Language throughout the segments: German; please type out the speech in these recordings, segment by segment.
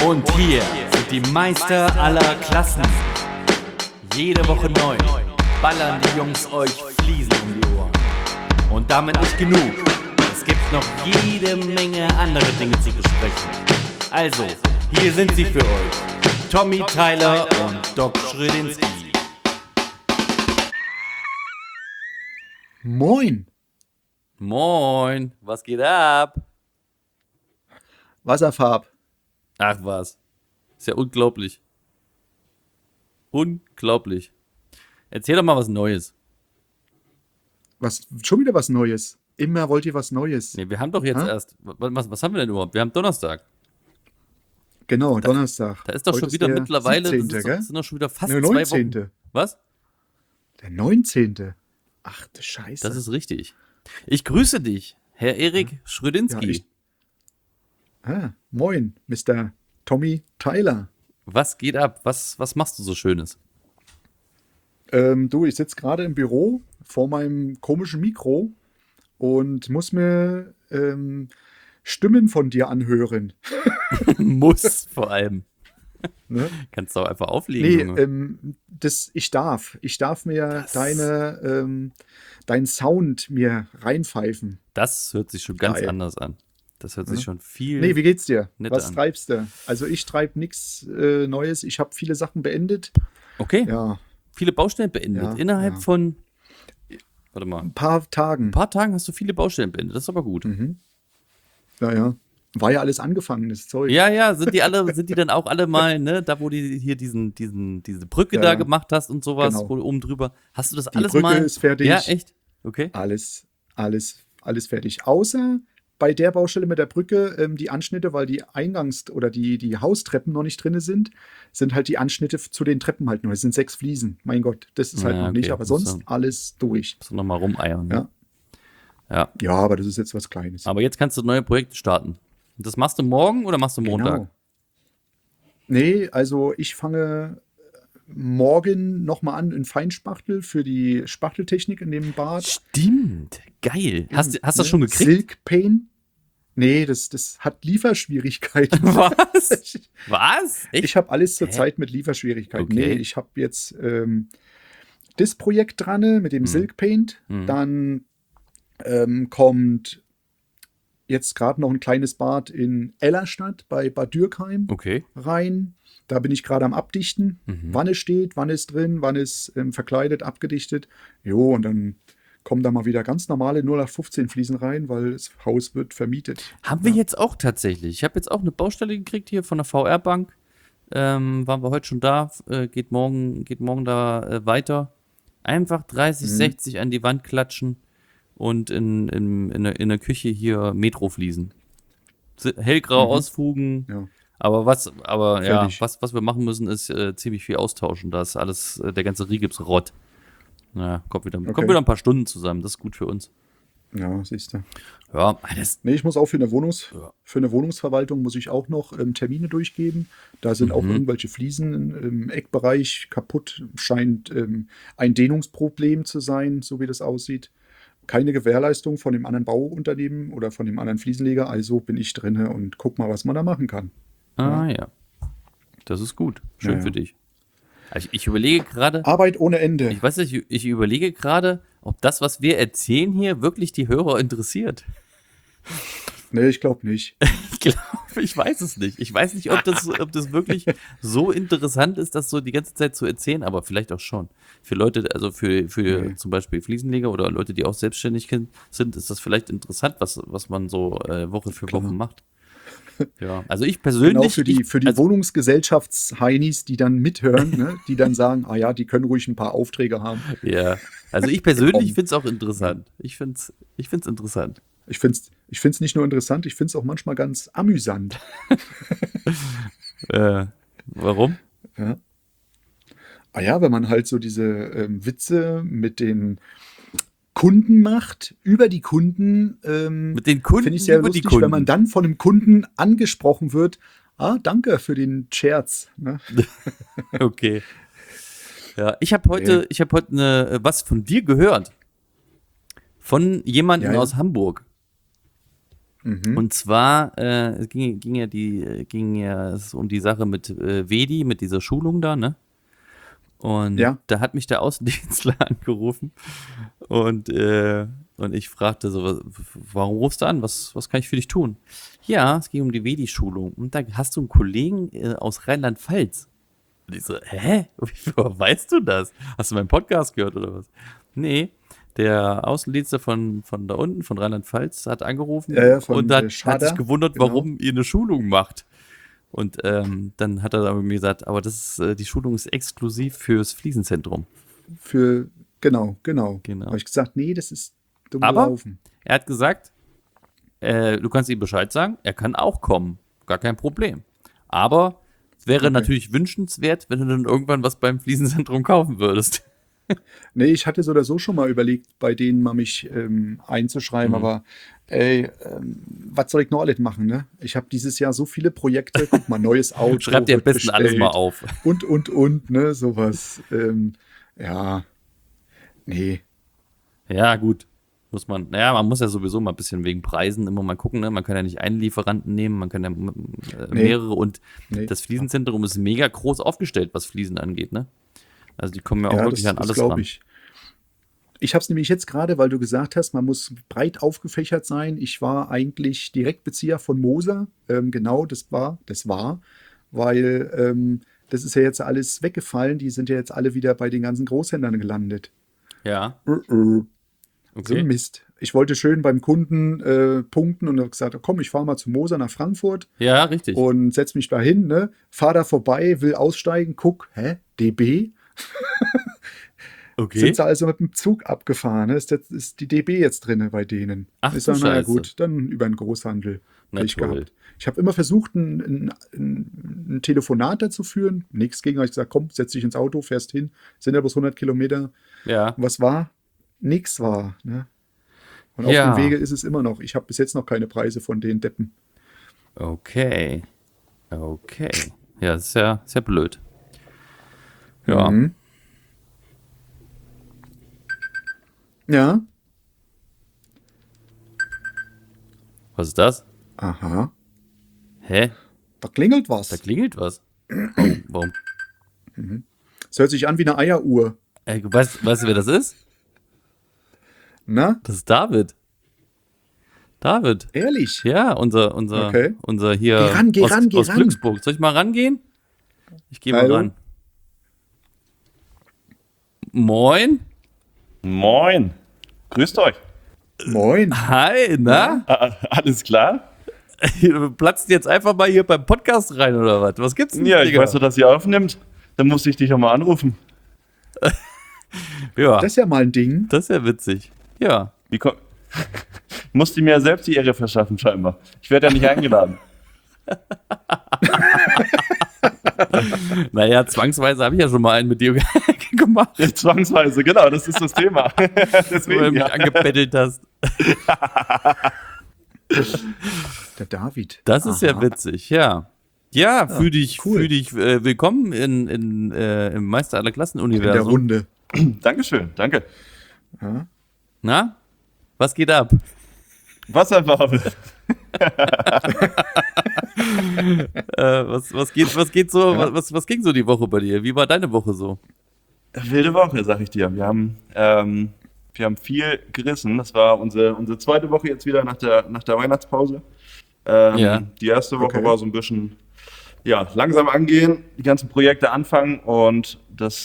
Und hier sind die Meister aller Klassen. Jede Woche neu ballern die Jungs euch Fliesen um die Ohren. Und damit nicht genug. Es gibt noch jede Menge andere Dinge zu besprechen. Also, hier sind sie für euch. Tommy Tyler und Doc Schrödinski. Moin. Moin, was geht ab? Wasserfarb. Ach was, ist ja unglaublich. Unglaublich. Erzähl doch mal was Neues. Was, schon wieder was Neues? Immer wollt ihr was Neues. Nee, wir haben doch jetzt erst, was haben wir denn überhaupt? Wir haben Donnerstag. Genau, Donnerstag. Da ist doch Heute schon wieder der mittlerweile, 17., gell? sind doch schon wieder fast Der 2 19. Wochen. Was? Der 19. Ach du Scheiße. Das ist richtig. Ich grüße dich, Herr Erik Schrödinski. Moin, Mr. Tommy Tyler. Was geht ab? Was machst du so Schönes? Du, ich sitze gerade im Büro vor meinem komischen Mikro und muss mir Stimmen von dir anhören. Muss vor allem. Ne? Kannst du auch einfach auflegen. Nee, ich darf mir deinen Sound mir reinpfeifen. Das hört sich schon ganz Geil. anders an. Das hört sich schon viel. Nee, wie geht's dir? netter Was an. treibst du? Also ich treibe nichts Neues. Ich habe viele Sachen beendet. Okay, Ja, viele Baustellen beendet. Ja, Innerhalb ja. von, warte mal, ein paar Tagen. ein paar Tagen hast du viele Baustellen beendet. Das ist aber gut. Ja. War ja alles angefangenes Zeug. Ja, sind die dann auch alle mal, ne, da wo die hier diese Brücke Ja, da ja. gemacht hast und sowas, Genau. wo oben drüber. Hast du das Die alles Brücke mal? ist fertig. Ja, echt? Okay. Alles fertig. Außer bei der Baustelle mit der Brücke, die Anschnitte, weil die Eingangs- oder die Haustreppen noch nicht drin sind halt die Anschnitte zu den Treppen halt nur. Es sind 6 Fliesen. Mein Gott, das ist halt Ja, noch nicht, okay. aber Muss sonst dann- alles durch. Musst du nochmal rumeiern. Ne? Ja. Ja. Ja, aber das ist jetzt was Kleines. Aber jetzt kannst du neue Projekte starten. Das machst du morgen oder machst du Montag? Genau. Nee, also ich fange morgen nochmal an in Feinspachtel für die Spachteltechnik in dem Bad. Stimmt. Geil. Hast du das Ne? schon gekriegt? Silk Pain. Nee, das hat Lieferschwierigkeiten. Was? Was? Echt? Ich habe alles Hä? zurzeit mit Lieferschwierigkeiten. Okay. Nee, ich habe jetzt das Projekt dran mit dem Silk Paint. Dann kommt jetzt gerade noch ein kleines Bad in Ellerstadt bei Bad Dürkheim Okay. rein. Da bin ich gerade am Abdichten. Wann es steht, wann es drin, wann es verkleidet, abgedichtet. Jo, und dann kommen da mal wieder ganz normale 0815 Fliesen rein, weil das Haus wird vermietet. Haben wir jetzt auch tatsächlich. Ich habe jetzt auch eine Baustelle gekriegt hier von der VR-Bank. Waren wir heute schon da. Geht morgen da weiter. Einfach 30, 60 an die Wand klatschen und in der Küche hier Metrofliesen. Hellgrau ausfugen. Ja. Aber ja, Fertig. was wir machen müssen, ist ziemlich viel austauschen. Da ist alles, der ganze Rigipsrott. Naja, kommt wieder ein paar Stunden zusammen. Das ist gut für uns. Ja, siehst du. Ja, Nee, ich muss auch für eine Wohnungsverwaltung muss ich auch noch Termine durchgeben. Da sind auch irgendwelche Fliesen im Eckbereich kaputt. Scheint ein Dehnungsproblem zu sein, so wie das aussieht. Keine Gewährleistung von dem anderen Bauunternehmen oder von dem anderen Fliesenleger. Also bin ich drinne und guck mal, was man da machen kann. ja. Das ist gut. Schön Ja. für dich. Also ich überlege gerade, Arbeit ohne Ende. ich weiß nicht, ich überlege gerade, ob das, was wir erzählen hier, wirklich die Hörer interessiert. Nee, ich glaube nicht. Ich weiß es nicht. Ich weiß nicht, ob das wirklich so interessant ist, das so die ganze Zeit zu erzählen, aber vielleicht auch schon. Für Leute, also für zum Beispiel Fliesenleger oder Leute, die auch selbstständig sind, ist das vielleicht interessant, was man so Woche für Woche macht. Ja, also ich persönlich. Genau für die also, Wohnungsgesellschafts-Heinis, die dann mithören, ne? Die dann sagen, ah ja, die können ruhig ein paar Aufträge haben. ja, also ich persönlich finde es auch interessant. Ich find's interessant. Ich find's nicht nur interessant, ich finde es auch manchmal ganz amüsant. Warum? Ja. Ah ja, wenn man halt so diese Witze mit den Kunden macht, über die Kunden, Mit den Kunden finde ich sehr über die lustig, Kunden. wenn man dann von einem Kunden angesprochen wird, danke für den Scherz. Ne? Okay. Ja, ich habe heute was von dir gehört. Von jemandem Ja, ja. aus Hamburg. Und zwar es ging es um die Sache mit Vedi, mit dieser Schulung da, ne? Und Ja. da hat mich der Außendienstler angerufen und ich fragte so, warum rufst du an? Was kann ich für dich tun? Ja, es ging um die Vedi-Schulung. Und da hast du einen Kollegen aus Rheinland-Pfalz. Und ich so, hä? Woher weißt du das? Hast du meinen Podcast gehört oder was? Nee, der Außendienstler von da unten, von Rheinland-Pfalz, hat angerufen von und hat Schader, sich gewundert, genau. warum ihr eine Schulung macht. Und dann hat er aber mir gesagt, aber die Schulung ist exklusiv fürs Fliesenzentrum. Genau. Genau. Habe ich gesagt, nee, das ist dumm Aber gelaufen. er hat gesagt, du kannst ihm Bescheid sagen, er kann auch kommen. Gar kein Problem. Aber es wäre natürlich wünschenswert, wenn du dann irgendwann was beim Fliesenzentrum kaufen würdest. Nee, ich hatte so oder so schon mal überlegt, bei denen mal mich einzuschreiben, aber was soll ich noch alles machen, ne? Ich habe dieses Jahr so viele Projekte, guck mal, neues Auto. Schreib dir am wird besten alles bestellt mal auf. Und, ne, sowas. Ja, nee. Ja, gut. Man muss ja sowieso mal ein bisschen wegen Preisen immer mal gucken, ne? Man kann ja nicht einen Lieferanten nehmen, man kann ja mehrere und das Fliesenzentrum ist mega groß aufgestellt, was Fliesen angeht, ne? Also die kommen ja auch wirklich an alles ran. Ich habe es nämlich jetzt gerade, weil du gesagt hast, man muss breit aufgefächert sein. Ich war eigentlich Direktbezieher von Moser. Genau, das war, weil das ist ja jetzt alles weggefallen. Die sind ja jetzt alle wieder bei den ganzen Großhändlern gelandet. Ja. So ein Mist. Ich wollte schön beim Kunden punkten und habe gesagt, komm, ich fahre mal zu Moser nach Frankfurt. Ja, richtig. Und setz mich da hin, ne? Fahr da vorbei, will aussteigen, guck, DB? Okay. Sind sie also mit dem Zug abgefahren? Ne? Ist die DB jetzt drin bei denen? Ach, ich sage, du naja Scheiße. gut, dann über den Großhandel. Na toll. Ich habe immer versucht, ein Telefonat dazu führen. Nichts gegen, habe ich gesagt, komm, setz dich ins Auto, fährst hin. Sind ja bloß 100 Kilometer. Ja. Was war? Nix war. Ne? Und auf dem Wege ist es immer noch. Ich habe bis jetzt noch keine Preise von den Deppen. Okay. Ja, das ist ja blöd. Ja. Ja. Was ist das? Aha. Hä? Da klingelt was. Da klingelt was. Warum? Es hört sich an wie eine Eieruhr. Weißt du, wer das ist? Na? Das ist David. David. Ehrlich? Ja, unser hier Geh aus ran. Glücksburg. Soll ich mal rangehen? Ich gehe mal Hallo? ran. Moin. Moin. Grüßt euch. Moin. Hi, na? Alles klar? Du platzt jetzt einfach mal hier beim Podcast rein, oder was? Was gibt's denn, Ja, ich Digga? weiß, dass ihr aufnimmt. Dann musste ich dich auch mal anrufen. Ja, Das ist ja mal ein Ding. das ist ja witzig. Ja. Musste mir ja selbst die Ehre verschaffen, scheinbar. Ich werde ja nicht eingeladen. Naja, zwangsweise habe ich ja schon mal einen mit dir gemacht, Zwangsweise, genau, das ist das Thema. wo du Deswegen, mich ja. angebettelt hast. Der David. Das ist ja witzig, ja. Ja, fühl dich cool. Willkommen im Meister aller In der Klassen-Universum. Runde. Dankeschön, danke. Na? Was geht ab? Wasserfarbe. Was geht so? Was ging so die Woche bei dir? Wie war deine Woche so? Wilde Woche, sag ich dir. Wir haben viel gerissen. Das war unsere zweite Woche jetzt wieder nach der Weihnachtspause. Ja. Die erste Woche Okay. war so ein bisschen langsam angehen, die ganzen Projekte anfangen und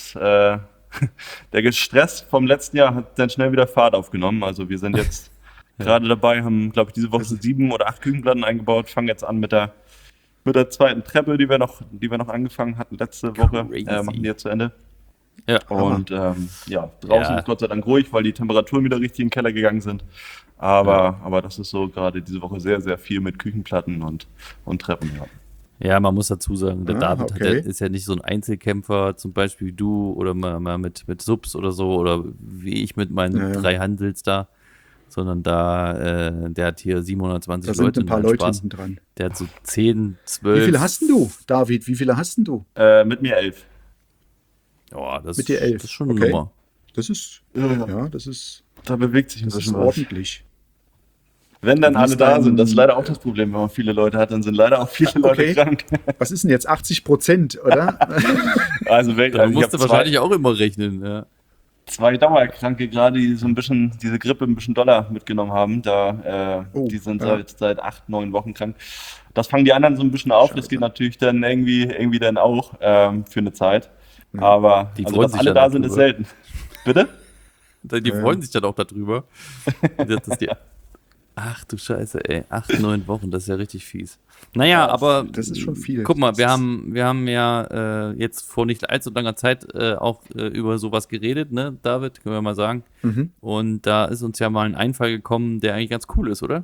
der Stress vom letzten Jahr hat dann schnell wieder Fahrt aufgenommen. Also wir sind jetzt gerade dabei, haben, glaube ich, diese Woche 7 oder 8 Küchenplatten eingebaut, fangen jetzt an mit der zweiten Treppe, die wir noch angefangen hatten letzte Woche, Crazy. machen die jetzt zu Ende. Ja. Und draußen Ja. ist Gott sei Dank ruhig, weil die Temperaturen wieder richtig in den Keller gegangen sind. Aber das ist so gerade diese Woche sehr, sehr viel mit Küchenplatten und Treppen. Ja. Ja, man muss dazu sagen, der David okay. ist ja nicht so ein Einzelkämpfer, zum Beispiel wie du oder mal mit Subs oder so oder wie ich mit meinen 3 Handels da, sondern der hat hier 720 Da sind Leute. ein paar und Leute Spaß. hinten dran. Der hat so 10, 12. Wie viele hast denn du, David? Wie viele hast denn du? Mit mir 11. Ja, das, Mit dir 11. das ist schon eine Okay. Nummer. Das ist, Ja. ja, das ist Da bewegt sich ein bisschen was. ordentlich. Wenn dann Wie alle ist da dein- sind, das ist leider auch das Problem, wenn man viele Leute hat, dann sind leider auch viele Leute Okay. krank. Was ist denn jetzt 80%, oder? Also, Da ich musst du habe wahrscheinlich auch immer rechnen. Ja. zwei Dauerkranke gerade, die so ein bisschen diese Grippe ein bisschen doller mitgenommen haben. Die sind ja. seit 8, 9 Wochen krank. Das fangen die anderen so ein bisschen auf. Das Scheiße. geht natürlich dann irgendwie dann auch für eine Zeit. Aber Die also, freuen dass sich alle ja da sind, ist darüber. selten. Bitte? Die freuen sich dann auch darüber. Dass die Ach du Scheiße, ey. 8, 9 Wochen, das ist ja richtig fies. Naja, aber Das ist schon viel. guck mal, Das wir ist- haben ja jetzt vor nicht allzu langer Zeit auch über sowas geredet, ne, David, können wir mal sagen. Mhm. Und da ist uns ja mal ein Einfall gekommen, der eigentlich ganz cool ist, oder?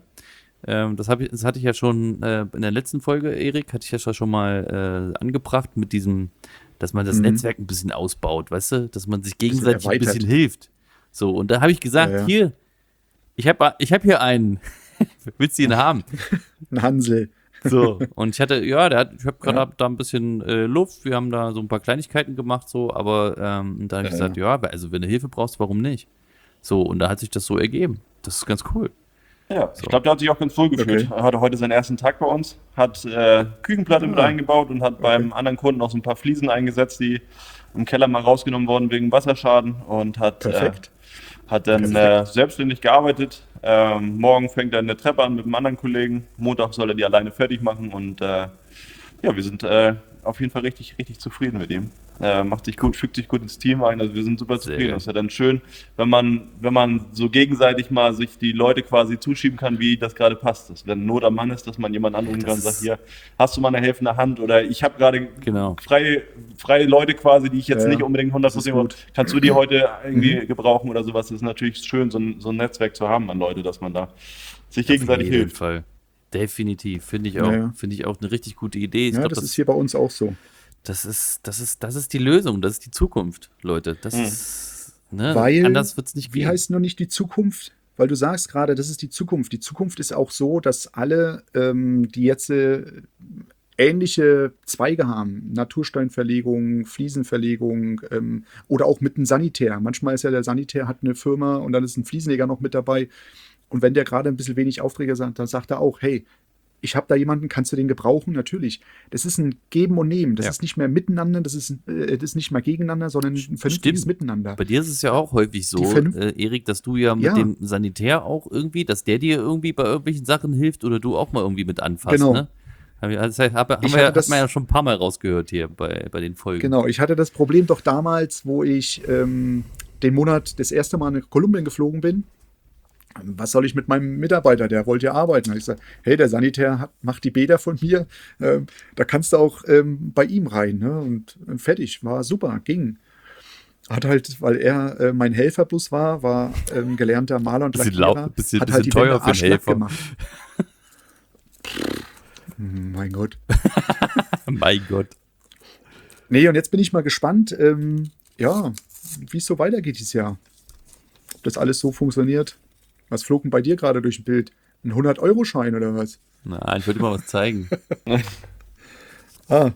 Das hatte ich ja schon in der letzten Folge, Erik, hatte ich ja schon mal angebracht mit diesem, dass man das Netzwerk ein bisschen ausbaut, weißt du? Dass man sich gegenseitig ein erweitert. bisschen hilft. So, und da habe ich gesagt, Ja, ja. hier, ich hab hier einen. Willst du ihn haben? Ein Hansel. So, und ich hatte, ich habe gerade da ein bisschen Luft, wir haben da so ein paar Kleinigkeiten gemacht, so, aber da habe ich gesagt, also wenn du Hilfe brauchst, warum nicht? So, und da hat sich das so ergeben. Das ist ganz cool. Ja, ich glaube, der hat sich auch ganz wohl gefühlt. Okay. Er hatte heute seinen ersten Tag bei uns, hat Küchenplatte mit eingebaut und hat beim anderen Kunden auch so ein paar Fliesen eingesetzt, die im Keller mal rausgenommen wurden wegen Wasserschaden und hat Perfekt. dann selbstständig gearbeitet. Morgen fängt er eine Treppe an mit einem anderen Kollegen. Montag soll er die alleine fertig machen und wir sind auf jeden Fall richtig, richtig zufrieden mit ihm. Macht sich gut, fügt sich gut ins Team ein. Also wir sind super zufrieden. geil. Das ist ja dann schön, wenn man so gegenseitig mal sich die Leute quasi zuschieben kann, wie das gerade passt. Dass, wenn Not am Mann ist, dass man jemanden anrufen kann und sagt, hier, hast du mal eine helfende Hand oder ich habe gerade Genau. freie Leute quasi, die ich jetzt Ja, nicht unbedingt 100% das ist gut. kannst du die heute irgendwie gebrauchen oder sowas. Das ist natürlich schön, so ein Netzwerk zu haben an Leute, dass man da sich gegenseitig Auf jeden hilft. Fall. Definitiv, finde ich auch. Ja. Finde ich auch eine richtig gute Idee. Ich Ja, glaub, das ist hier bei uns auch so. das ist die Lösung, das ist die Zukunft, Leute. Das ist, ne, Weil, anders wird es nicht Wie gehen. heißt nur nicht die Zukunft? Weil du sagst gerade, das ist die Zukunft. Die Zukunft ist auch so, dass alle, die jetzt ähnliche Zweige haben, Natursteinverlegung, Fliesenverlegung oder auch mit einem Sanitär. Manchmal ist ja der Sanitär, hat eine Firma und dann ist ein Fliesenleger noch mit dabei. Und wenn der gerade ein bisschen wenig Aufträge sagt, dann sagt er auch, hey, ich habe da jemanden, kannst du den gebrauchen? Natürlich. Das ist ein Geben und Nehmen. Das Ja. ist nicht mehr miteinander, das ist nicht mal gegeneinander, sondern ein vernünftiges Stimmt. Miteinander. Bei dir ist es ja auch häufig so, Die Vernunft- Erik, dass du ja mit Ja. dem Sanitär auch irgendwie, dass der dir irgendwie bei irgendwelchen Sachen hilft oder du auch mal irgendwie mit anfasst, Genau. ne? Das heißt, hat Ich hatte das- man ja schon ein paar Mal rausgehört hier bei den Folgen. Genau, ich hatte das Problem doch damals, wo ich den Monat das erste Mal nach Kolumbien geflogen bin. Was soll ich mit meinem Mitarbeiter? Der wollte ja arbeiten. Da habe ich gesagt, hey, der Sanitär macht die Bäder von mir. Da kannst du auch bei ihm rein. Ne? Und fertig, war super, ging. Hat halt, weil er mein Helfer bloß war gelernter Maler und Bisschen Lackierer, laut, bisschen hat halt die teuer Wände für einen arschglatt Helfer. gemacht. Mein Gott. Mein Gott. Nee, und jetzt bin ich mal gespannt, wie es so weitergeht dieses Jahr. Ob das alles so funktioniert. Was flog denn bei dir gerade durch ein Bild? Ein 100-Euro-Schein oder was? Nein, ich wollte dir mal was zeigen. Ah.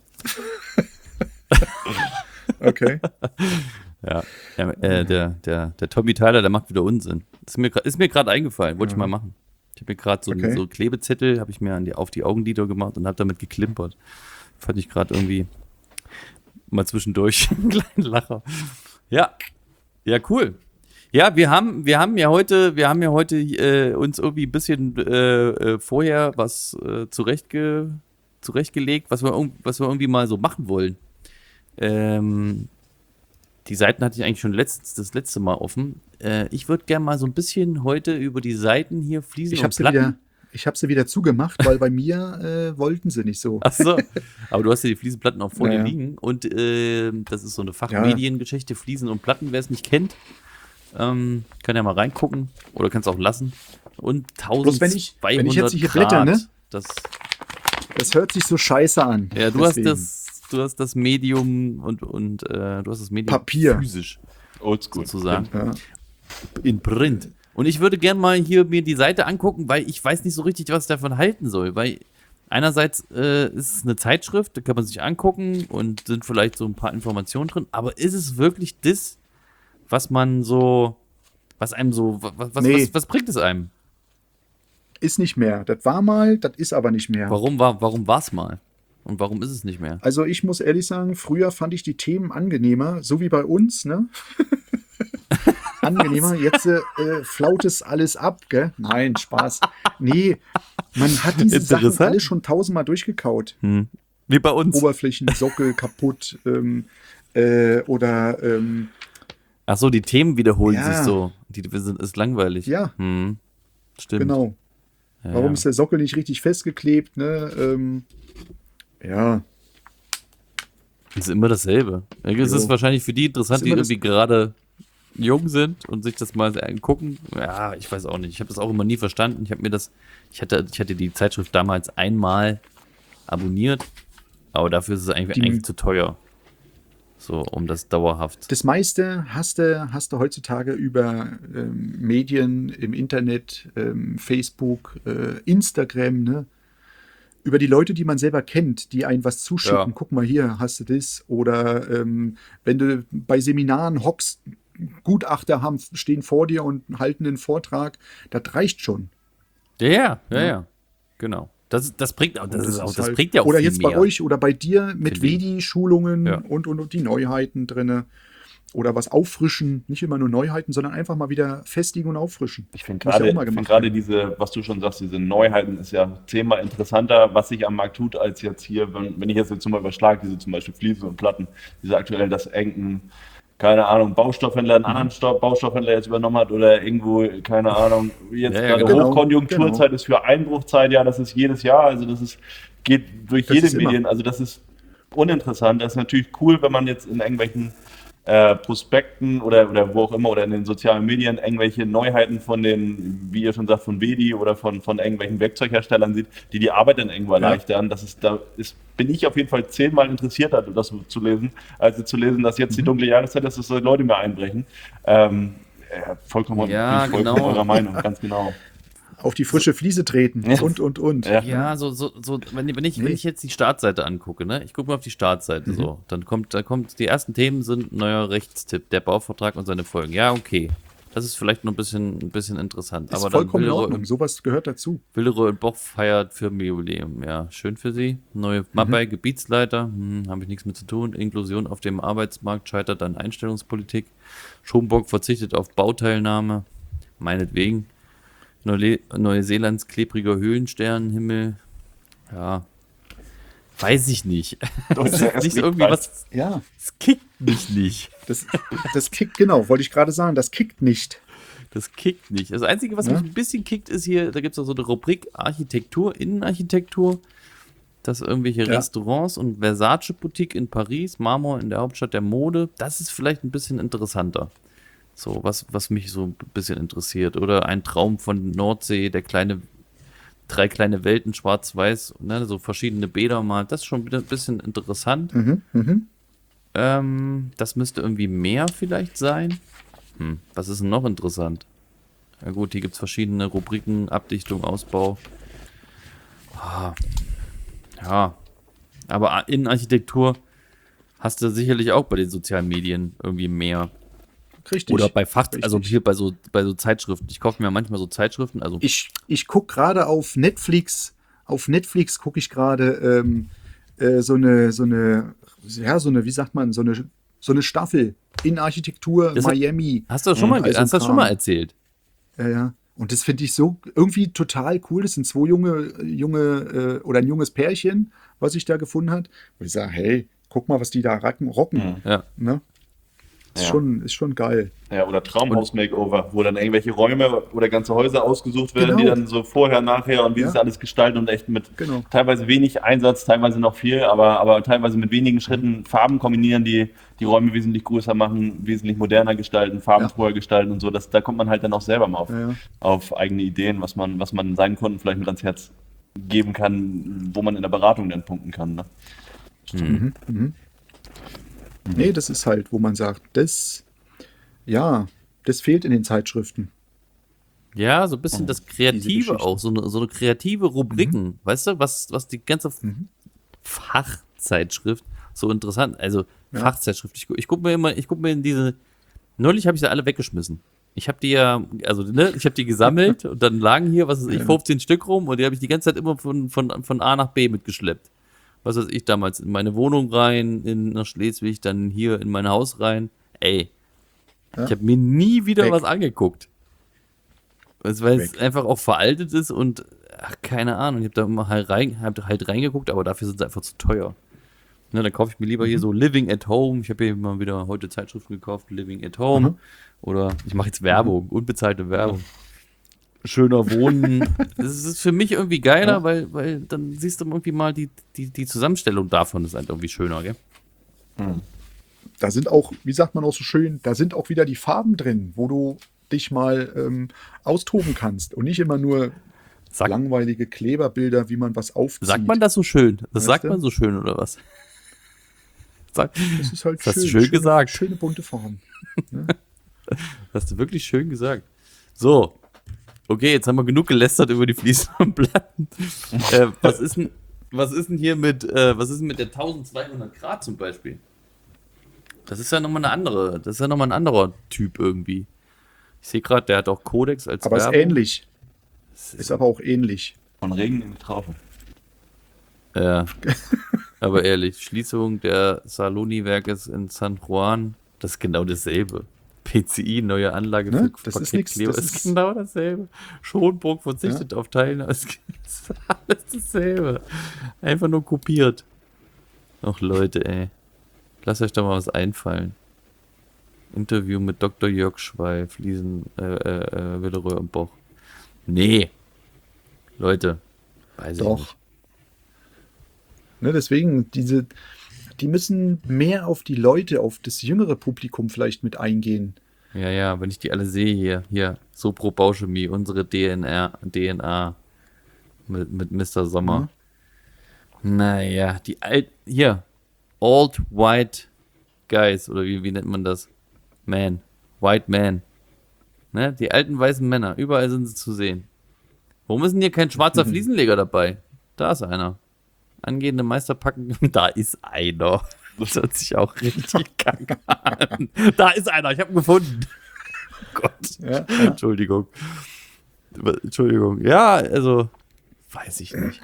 Okay. Ja, der Tommy Tyler, der macht wieder Unsinn. Ist mir gerade eingefallen, wollte ich mal machen. Ich habe mir gerade Okay. so Klebezettel, habe ich mir auf die Augenlider gemacht und habe damit geklimpert. Fand ich gerade irgendwie mal zwischendurch einen kleinen Lacher. Ja, cool. Ja, wir haben ja heute uns irgendwie ein bisschen vorher was zurechtgelegt, was wir irgendwie mal so machen wollen. Die Seiten hatte ich eigentlich schon das letzte Mal offen. Ich würde gerne mal so ein bisschen heute über die Seiten hier Fliesen Ich und habe Platten. sie wieder zugemacht, weil bei mir wollten sie nicht so. Ach so. Aber du hast ja die Fliesenplatten auch vor dir Ja. liegen. Und das ist so eine Fachmediengeschichte, Fliesen und Platten, wer es nicht kennt. Kann ja mal reingucken oder kannst auch lassen. Und 1200 wenn ich jetzt hier Grad. blätter, ne? Das, Das hört sich so scheiße an. ja, du Deswegen. hast das Medium und du hast das Medium Papier. physisch Oldschool. sozusagen. Ja. In Print. Und ich würde gerne mal hier mir die Seite angucken, weil ich weiß nicht so richtig, was ich davon halten soll. Weil einerseits ist es eine Zeitschrift, da kann man sich angucken und sind vielleicht so ein paar Informationen drin. Aber ist es wirklich das, was einem so, Nee. was bringt es einem? Ist nicht mehr. Das war mal, das ist aber nicht mehr. Warum war's mal? Und warum ist es nicht mehr? Also ich muss ehrlich sagen, früher fand ich die Themen angenehmer, so wie bei uns, ne? Angenehmer. Jetzt flaut es alles ab, gell? Nein, Spaß. Nee, man hat diese Sachen Interessant. alle schon tausendmal durchgekaut. Wie bei uns. Oberflächen, Sockel kaputt oder Ach so, die Themen wiederholen Ja. sich so. Ist langweilig. ja, Stimmt. genau. Ja, Warum ja. ist der Sockel nicht richtig festgeklebt? Ne? Ja, Das ist immer dasselbe. Es ist Jo. wahrscheinlich für die interessant, Ist die immer das- irgendwie gerade jung sind und sich das mal angucken. Ja, ich weiß auch nicht. Ich habe das auch immer nie verstanden. Ich hatte die Zeitschrift damals einmal abonniert, aber dafür ist es eigentlich zu teuer. So, um das dauerhaft. das meiste hast du heutzutage über Medien im Internet, Facebook, Instagram, ne? Über die Leute, die man selber kennt, die einen was zuschicken. Ja. Guck mal hier, hast du das? Oder wenn du bei Seminaren hockst, Gutachter stehen vor dir und halten einen Vortrag, das reicht schon. Ja. Genau. Das bringt auch, das halt- bringt ja auch Oder viel jetzt mehr. bei euch oder bei dir mit Finde ich. Vedi-Schulungen Ja. und die Neuheiten drinne. Oder was auffrischen, nicht immer nur Neuheiten, sondern einfach mal wieder festigen und auffrischen. Ich finde Was ja auch mal gerade gemacht gerade wird. diese, was du schon sagst, diese Neuheiten ist ja zehnmal interessanter, was sich am Markt tut, als jetzt hier, wenn ich jetzt zum Beispiel überschlage, diese zum Beispiel Fliesen und Platten, diese aktuell das Engen, keine Ahnung, Baustoffhändler einen anderen Baustoffhändler jetzt übernommen hat oder irgendwo, keine Ahnung, jetzt Ja, gerade genau, Hochkonjunkturzeit ist für Einbruchzeit, ja, das ist jedes Jahr, also geht durch Das jede ist immer. Medien, also das ist uninteressant. Das ist natürlich cool, wenn man jetzt in irgendwelchen Prospekten oder wo auch immer oder in den sozialen Medien irgendwelche Neuheiten von den, wie ihr schon sagt, von Vedi oder von irgendwelchen Werkzeugherstellern sieht, die Arbeit dann irgendwo erleichtern. Bin ich auf jeden Fall 10-mal interessierter, das zu lesen, als zu lesen, dass jetzt die dunkle Jahreszeit ist, dass so Leute mehr einbrechen. Vollkommen, Ja, bin ich vollkommen genau. eurer Meinung, ganz genau. Auf die frische Fliese treten Ja. und. Ja. Ja, wenn ich jetzt die Startseite angucke, ne? Ich gucke mal auf die Startseite so, dann kommt, die ersten Themen sind neuer Rechtstipp, der Bauvertrag und seine Folgen. Ja, okay. Das ist vielleicht noch ein bisschen interessant. Ist Aber dann vollkommen in Ordnung. Sowas gehört dazu. Willeroy und Boch feiert Firmenjubiläum. Ja, schön für sie. Neue Mappei, Gebietsleiter. Habe ich nichts mit zu tun. Inklusion auf dem Arbeitsmarkt scheitert an Einstellungspolitik. Schomburg verzichtet auf Bauteilnahme. Meinetwegen. Neuseelands klebriger Höhlensternenhimmel. Ja. Weiß ich nicht. Das ist nicht irgendwie was. Ja, Das kickt mich nicht. das kickt, genau, wollte ich gerade sagen, das kickt nicht. Das kickt nicht. Das Einzige, was Ja. mich ein bisschen kickt, ist hier, da gibt es auch so eine Rubrik Architektur, Innenarchitektur. Das irgendwelche Ja. Restaurants und Versace-Boutique in Paris, Marmor in der Hauptstadt der Mode. Das ist vielleicht ein bisschen interessanter. So, was mich so ein bisschen interessiert. Oder ein Traum von Nordsee, drei kleine Welten, schwarz-weiß, ne, so verschiedene Bäder mal. Das ist schon wieder ein bisschen interessant. Das müsste irgendwie mehr vielleicht sein. Was ist denn noch interessant? Ja gut, hier gibt es verschiedene Rubriken, Abdichtung, Ausbau. Ja, aber Innenarchitektur hast du sicherlich auch bei den sozialen Medien irgendwie mehr. Richtig. Oder bei Richtig. also hier bei so Zeitschriften. Ich kaufe mir manchmal so Zeitschriften, also Ich gucke gerade auf Netflix gucke ich gerade wie sagt man, so eine Staffel in Architektur Das hat- Miami. hast du das schon mal, Also hast du das schon Kram. mal erzählt? Ja. Und das finde ich so irgendwie total cool. Das sind zwei junge oder ein junges Pärchen, was ich da gefunden hat. Wo ich sage, hey, guck mal, was die da rocken. Ja. Ne? Ist, Ja. ist schon geil. Ja, oder Traumhaus-Makeover, wo dann irgendwelche Räume oder ganze Häuser ausgesucht werden, Genau. die dann so vorher, nachher und wie Ja. sie es alles gestalten und echt mit Genau. teilweise wenig Einsatz, teilweise noch viel, aber teilweise mit wenigen Schritten Farben kombinieren, die Räume wesentlich größer machen, wesentlich moderner gestalten, farbenfroher gestalten und so. Da kommt man halt dann auch selber mal Ja. auf eigene Ideen, was man seinen Kunden vielleicht mit ans Herz geben kann, wo man in der Beratung dann punkten kann. Ne? Nee, das ist halt, wo man sagt, das fehlt in den Zeitschriften. Ja, so ein bisschen das diese Kreative Geschichten. auch, so eine kreative Rubriken, weißt du, was die ganze Fachzeitschrift so interessant, also Ja. Fachzeitschrift, ich guck mir in diese, neulich habe ich sie alle weggeschmissen. Ich habe die ja, also ne, ich habe die gesammelt und dann lagen hier, was weiß ich, 15 Stück rum und die habe ich die ganze Zeit immer von A nach B mitgeschleppt. Was weiß ich, damals in meine Wohnung rein, nach Schleswig, dann hier in mein Haus rein. Ey, ich habe mir nie wieder was angeguckt. Weil es einfach auch veraltet ist und, ach, keine Ahnung, ich habe da immer halt reingeguckt, aber dafür sind sie einfach zu teuer. Ne, dann kaufe ich mir lieber hier so Living at Home. Ich habe hier mal wieder heute Zeitschriften gekauft, Living at Home. Oder ich mache jetzt Werbung, unbezahlte Werbung. Schöner Wohnen. Das ist für mich irgendwie geiler, weil dann siehst du irgendwie mal die Zusammenstellung davon ist halt irgendwie schöner, gell? Da sind auch, wie sagt man auch so schön, da sind auch wieder die Farben drin, wo du dich mal austoben kannst und nicht immer nur langweilige Kleberbilder, wie man was aufzieht. Sagt man das so schön? Das Weißt sagt du? man so schön, oder was? Das ist halt Das hast du schön gesagt. Schöne bunte Farben. Hast du wirklich schön gesagt. So, okay, jetzt haben wir genug gelästert über die fließenden Platten. Was ist denn hier mit der 1200 Grad zum Beispiel? Das ist ja nochmal ein anderer Typ irgendwie. Ich sehe gerade, der hat auch Codex als Aber Werbung. ist ähnlich. Ist aber auch ähnlich. Von Regen in die Traufe. Ja, aber ehrlich, Schließung der Saloni-Werkes in San Juan, das ist genau dasselbe. PCI, neue Anlage Ne? für Das ist nix, Paketkleber, das ist ist- genau dasselbe. Schonburg verzichtet auf Teilnahme, es ist alles dasselbe. Einfach nur kopiert. Ach Leute, ey. Lasst euch doch mal was einfallen. Interview mit Dr. Jörg Schweif, Willeroy und Boch. Nee. Leute, weiß ich Doch. nicht. Ne, deswegen, die müssen mehr auf die Leute, auf das jüngere Publikum vielleicht mit eingehen. Ja, wenn ich die alle sehe hier, Sopro Bauchemie, unsere DNA mit Mr. Sommer. Naja, die hier, Old White Guys, oder wie nennt man das? White Man. Ne, die alten weißen Männer, überall sind sie zu sehen. Warum ist denn hier kein schwarzer Fliesenleger dabei? Da ist einer. Angehende Meister packen, da ist einer. Das hört sich auch richtig kacke an. Da ist einer, ich habe ihn gefunden. Oh Gott. Ja. Entschuldigung. Ja, also, weiß ich nicht.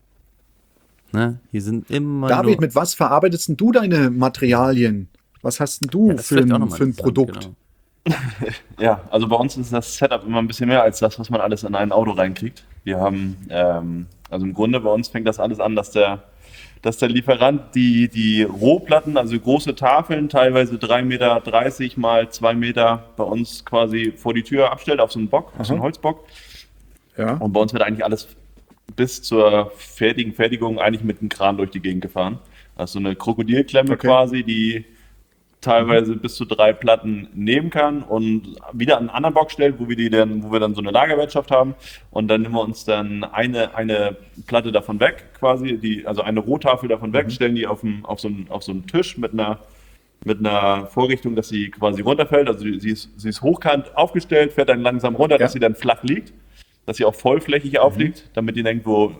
Ne? Hier sind immer David, nur... mit was verarbeitest denn du deine Materialien? Was hast denn du Ja, das ist für vielleicht auch ein, noch mal für ein interessant, Produkt? genau. Ja, also bei uns ist das Setup immer ein bisschen mehr als das, was man alles in ein Auto reinkriegt. Wir haben, also im Grunde bei uns fängt das alles an, dass der Lieferant die Rohplatten, also große Tafeln, teilweise 3,30 Meter mal 2 Meter bei uns quasi vor die Tür abstellt auf so einen Bock, auf so einen Holzbock. Ja. Und bei uns wird eigentlich alles bis zur Fertigung eigentlich mit einem Kran durch die Gegend gefahren. Also so eine Krokodilklemme Okay. quasi, die teilweise bis zu 3 Platten nehmen kann und wieder an einen anderen Bock stellt, wo wir dann so eine Lagerwirtschaft haben. Und dann nehmen wir uns dann eine Platte davon weg, quasi, also eine Rohtafel davon weg, stellen die auf so einen Tisch mit einer Vorrichtung, dass sie quasi runterfällt. Also sie ist hochkant aufgestellt, fährt dann langsam runter, dass sie dann flach liegt, dass sie auch vollflächig aufliegt, damit die irgendwo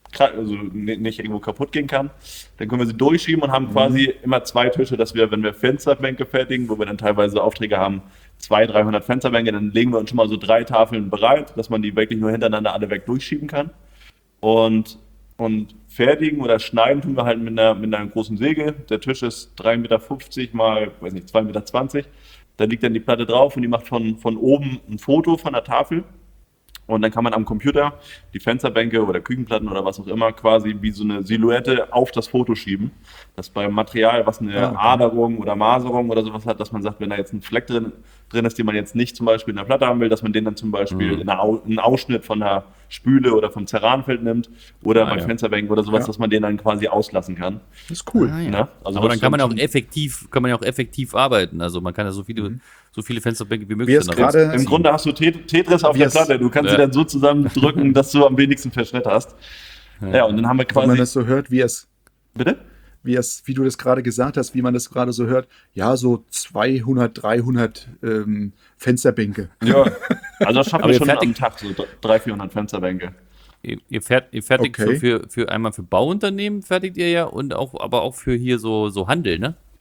nicht irgendwo kaputt gehen kann. Dann können wir sie durchschieben und haben quasi immer 2 Tische, dass wir, wenn wir Fensterbänke fertigen, wo wir dann teilweise Aufträge haben, 200, 300 Fensterbänke, dann legen wir uns schon mal so 3 Tafeln bereit, dass man die wirklich nur hintereinander alle weg durchschieben kann. Und fertigen oder schneiden tun wir halt mit einer großen Säge. Der Tisch ist 3,50 Meter mal, weiß nicht, 2,20 Meter. Da liegt dann die Platte drauf und die macht von oben ein Foto von der Tafel. Und dann kann man am Computer die Fensterbänke oder Küchenplatten oder was auch immer quasi wie so eine Silhouette auf das Foto schieben. Dass beim Material, was eine Aderung oder Maserung oder sowas hat, dass man sagt, wenn da jetzt ein Fleck drin ist, den man jetzt nicht zum Beispiel in der Platte haben will, dass man den dann zum Beispiel in einen Ausschnitt von der Spüle oder vom Ceranfeld nimmt oder bei Fensterbänken oder sowas, dass man den dann quasi auslassen kann. Das ist cool. Ne? Also Aber das dann kann man ist ja auch effektiv arbeiten. Also man kann ja so viele Fensterbänke wie Wie möglich es dann gerade- raus- Im Grunde hast du Tetris auf Wie der es- Platte. Du kannst sie dann so zusammendrücken, dass du am wenigsten Verschnitt hast. Ja, und dann haben wir Wenn man quasi. das so hört, Bitte? wie du das gerade gesagt hast, wie man das gerade so hört, ja, so 200, 300 Fensterbänke. Ja. Also das schaffen Aber wir ihr schon fertigt- am Tag, so 300, 400 Fensterbänke. Ihr fertigt Okay. für einmal für Bauunternehmen fertigt ihr ja und aber auch für hier so Handel, ne?